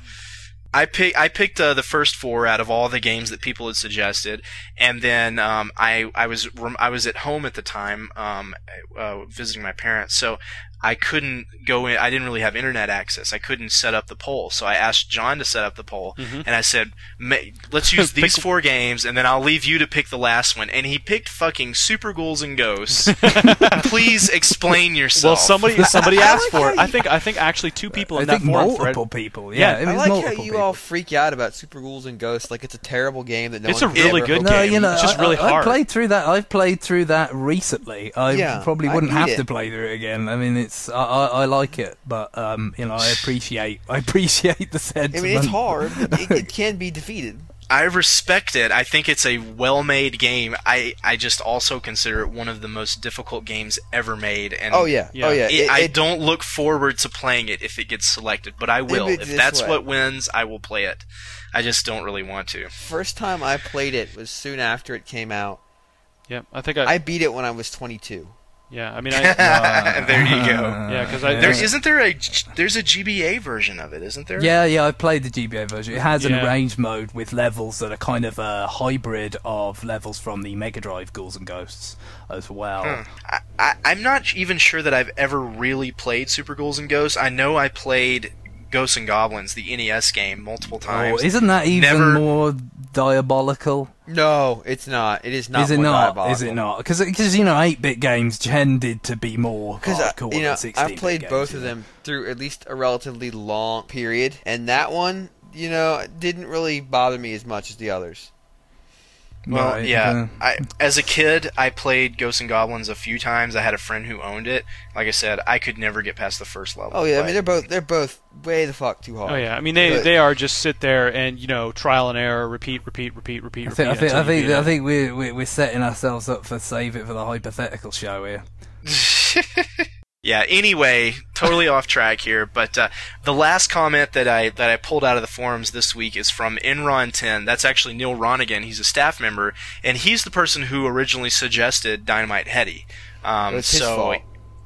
I picked the first 4 out of all the games that people had suggested, and then I was at home at the time visiting my parents, so I couldn't go in. I didn't really have internet access. I couldn't set up the poll, so I asked John to set up the poll, and I said, "Let's use these 4 games, and then I'll leave you to pick the last one." And he picked fucking Super Ghouls and Ghosts. Please explain yourself. Well, somebody asked for it. I think actually 2 people in that forum thread. Multiple people. Yeah, I like how you all freak out about Super Ghouls and Ghosts like it's a terrible game that no one It's a really good game. It's just really hard. I've played through that recently. I probably wouldn't have to play through it again. I mean, I like it, but I appreciate the sentiment. I mean, it's hard. It can be defeated. I respect it. I think it's a well-made game. I just also consider it one of the most difficult games ever made. And I don't look forward to playing it if it gets selected, but I will. If that's what wins, I will play it. I just don't really want to. First time I played it was soon after it came out. Yeah, I beat it when I was 22. Yeah, I mean, there you go. Yeah, because there's a GBA version of it, isn't there? Yeah, I played the GBA version. It has an arranged mode with levels that are kind of a hybrid of levels from the Mega Drive Ghouls and Ghosts as well. I'm not even sure that I've ever really played Super Ghouls and Ghosts. I know I played Ghosts and Goblins, the NES game, multiple times. Oh, isn't that even more diabolical? No, it's not. It is not. Diabolical. Is it not? Because 8-bit games tended to be more hardcore than 16-bit I've played games, both of them through at least a relatively long period, and that one, didn't really bother me as much as the others. Well, as a kid, I played Ghosts and Goblins a few times. I had a friend who owned it. Like I said, I could never get past the first level. Oh yeah, I mean they're both way the fuck too hard. Oh yeah, I mean they are just sit there and trial and error, repeat. I think we're setting ourselves up for save it for the hypothetical show here. Yeah, anyway, totally off track here, but the last comment that I pulled out of the forums this week is from Enron10. That's actually Neil Ronigan. He's a staff member, and he's the person who originally suggested Dynamite Headdy. It's his fault.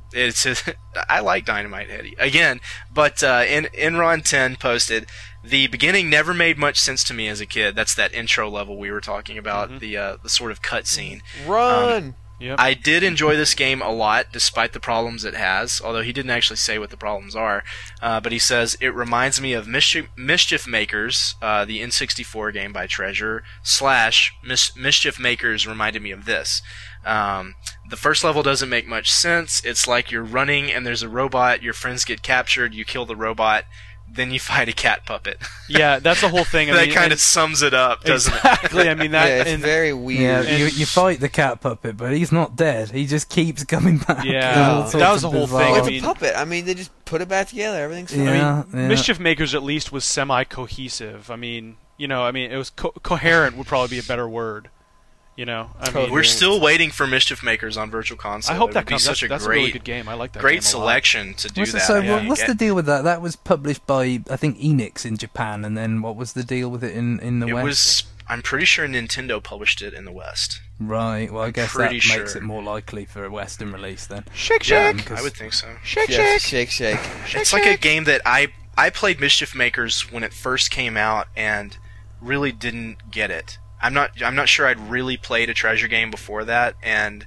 I like Dynamite Headdy. Again, but Enron10 posted, "The beginning never made much sense to me as a kid." That's that intro level we were talking about, the sort of cutscene. Run! Yep. I did enjoy this game a lot, despite the problems it has, although he didn't actually say what the problems are. But he says, "It reminds me of Mischief Makers, the N64 game by Treasure, / Mischief Makers reminded me of this. The first level doesn't make much sense. It's like you're running and there's a robot, your friends get captured, you kill the robot, then you fight a cat puppet." Yeah, that's the whole thing. That kind of sums it up, doesn't it? Exactly. I mean, it's very weird. Yeah, you fight the cat puppet, but he's not dead. He just keeps coming back. Yeah, that was the whole thing. It's a puppet. I mean, they just put it back together. Everything's fine. Yeah, Mischief Makers at least was semi-cohesive. I mean, it was coherent would probably be a better word. We're still waiting for Mischief Makers on Virtual Console. I hope that comes. That's a really good game. I like that. Great selection to do that. So what's the deal with that? That was published by I think Enix in Japan, and then what was the deal with it in the West? I'm pretty sure Nintendo published it in the West. Right. Well, I guess that makes it more likely for a Western release then. Shake. I would think so. Shake. It's like a game that I I played Mischief Makers when it first came out and really didn't get it. I'm not sure I'd really played a treasure game before that, and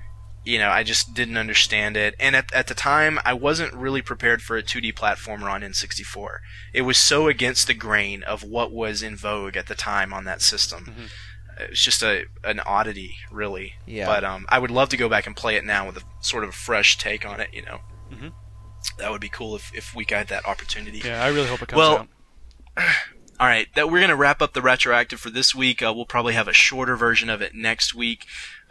I just didn't understand it. And at the time, I wasn't really prepared for a 2D platformer on N64. It was so against the grain of what was in vogue at the time on that system. Mm-hmm. It was just an oddity, really. Yeah. But I would love to go back and play it now with a sort of a fresh take on it. Mm-hmm. That would be cool if we got that opportunity. Yeah, I really hope it comes out. All right, we're going to wrap up the retroactive for this week. We'll probably have a shorter version of it next week.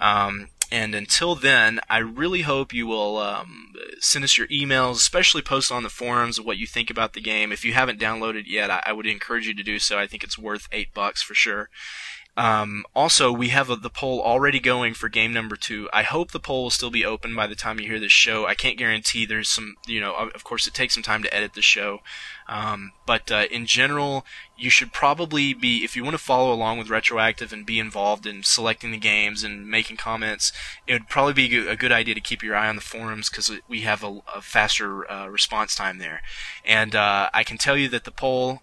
And until then, I really hope you will send us your emails, especially post on the forums of what you think about the game. If you haven't downloaded it yet, I would encourage you to do so. I think it's worth $8 for sure. Also, we have the poll already going for game number 2. I hope the poll will still be open by the time you hear this show. I can't guarantee. There's some, of course it takes some time to edit the show. But in general, you should probably be, if you want to follow along with Retroactive and be involved in selecting the games and making comments, it would probably be a good idea to keep your eye on the forums because we have a faster response time there. And I can tell you that the poll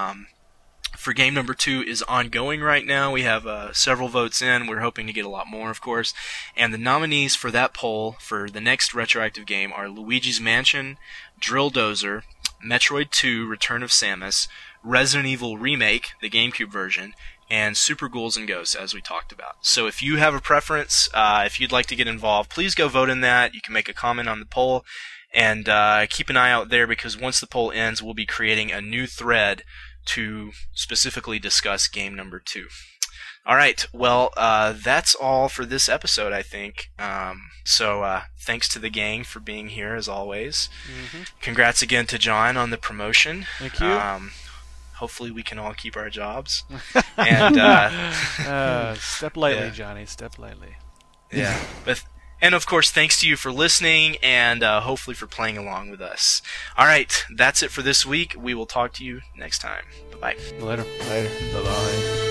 for game number 2 is ongoing right now. We have several votes in. We're hoping to get a lot more, of course. And the nominees for that poll for the next Retroactive game are Luigi's Mansion, Drill Dozer, Metroid 2 Return of Samus, Resident Evil Remake, the GameCube version, and Super Ghouls and Ghosts, as we talked about. So if you have a preference, if you'd like to get involved, please go vote in that. You can make a comment on the poll, and keep an eye out there because once the poll ends, we'll be creating a new thread to specifically discuss game number 2. All right, well, that's all for this episode, I think. So thanks to the gang for being here, as always. Mm-hmm. Congrats again to John on the promotion. Thank you. Hopefully we can all keep our jobs. And step lightly, Johnny, step lightly. Yeah, and of course, thanks to you for listening and hopefully for playing along with us. All right, that's it for this week. We will talk to you next time. Bye-bye. Later. Bye-bye.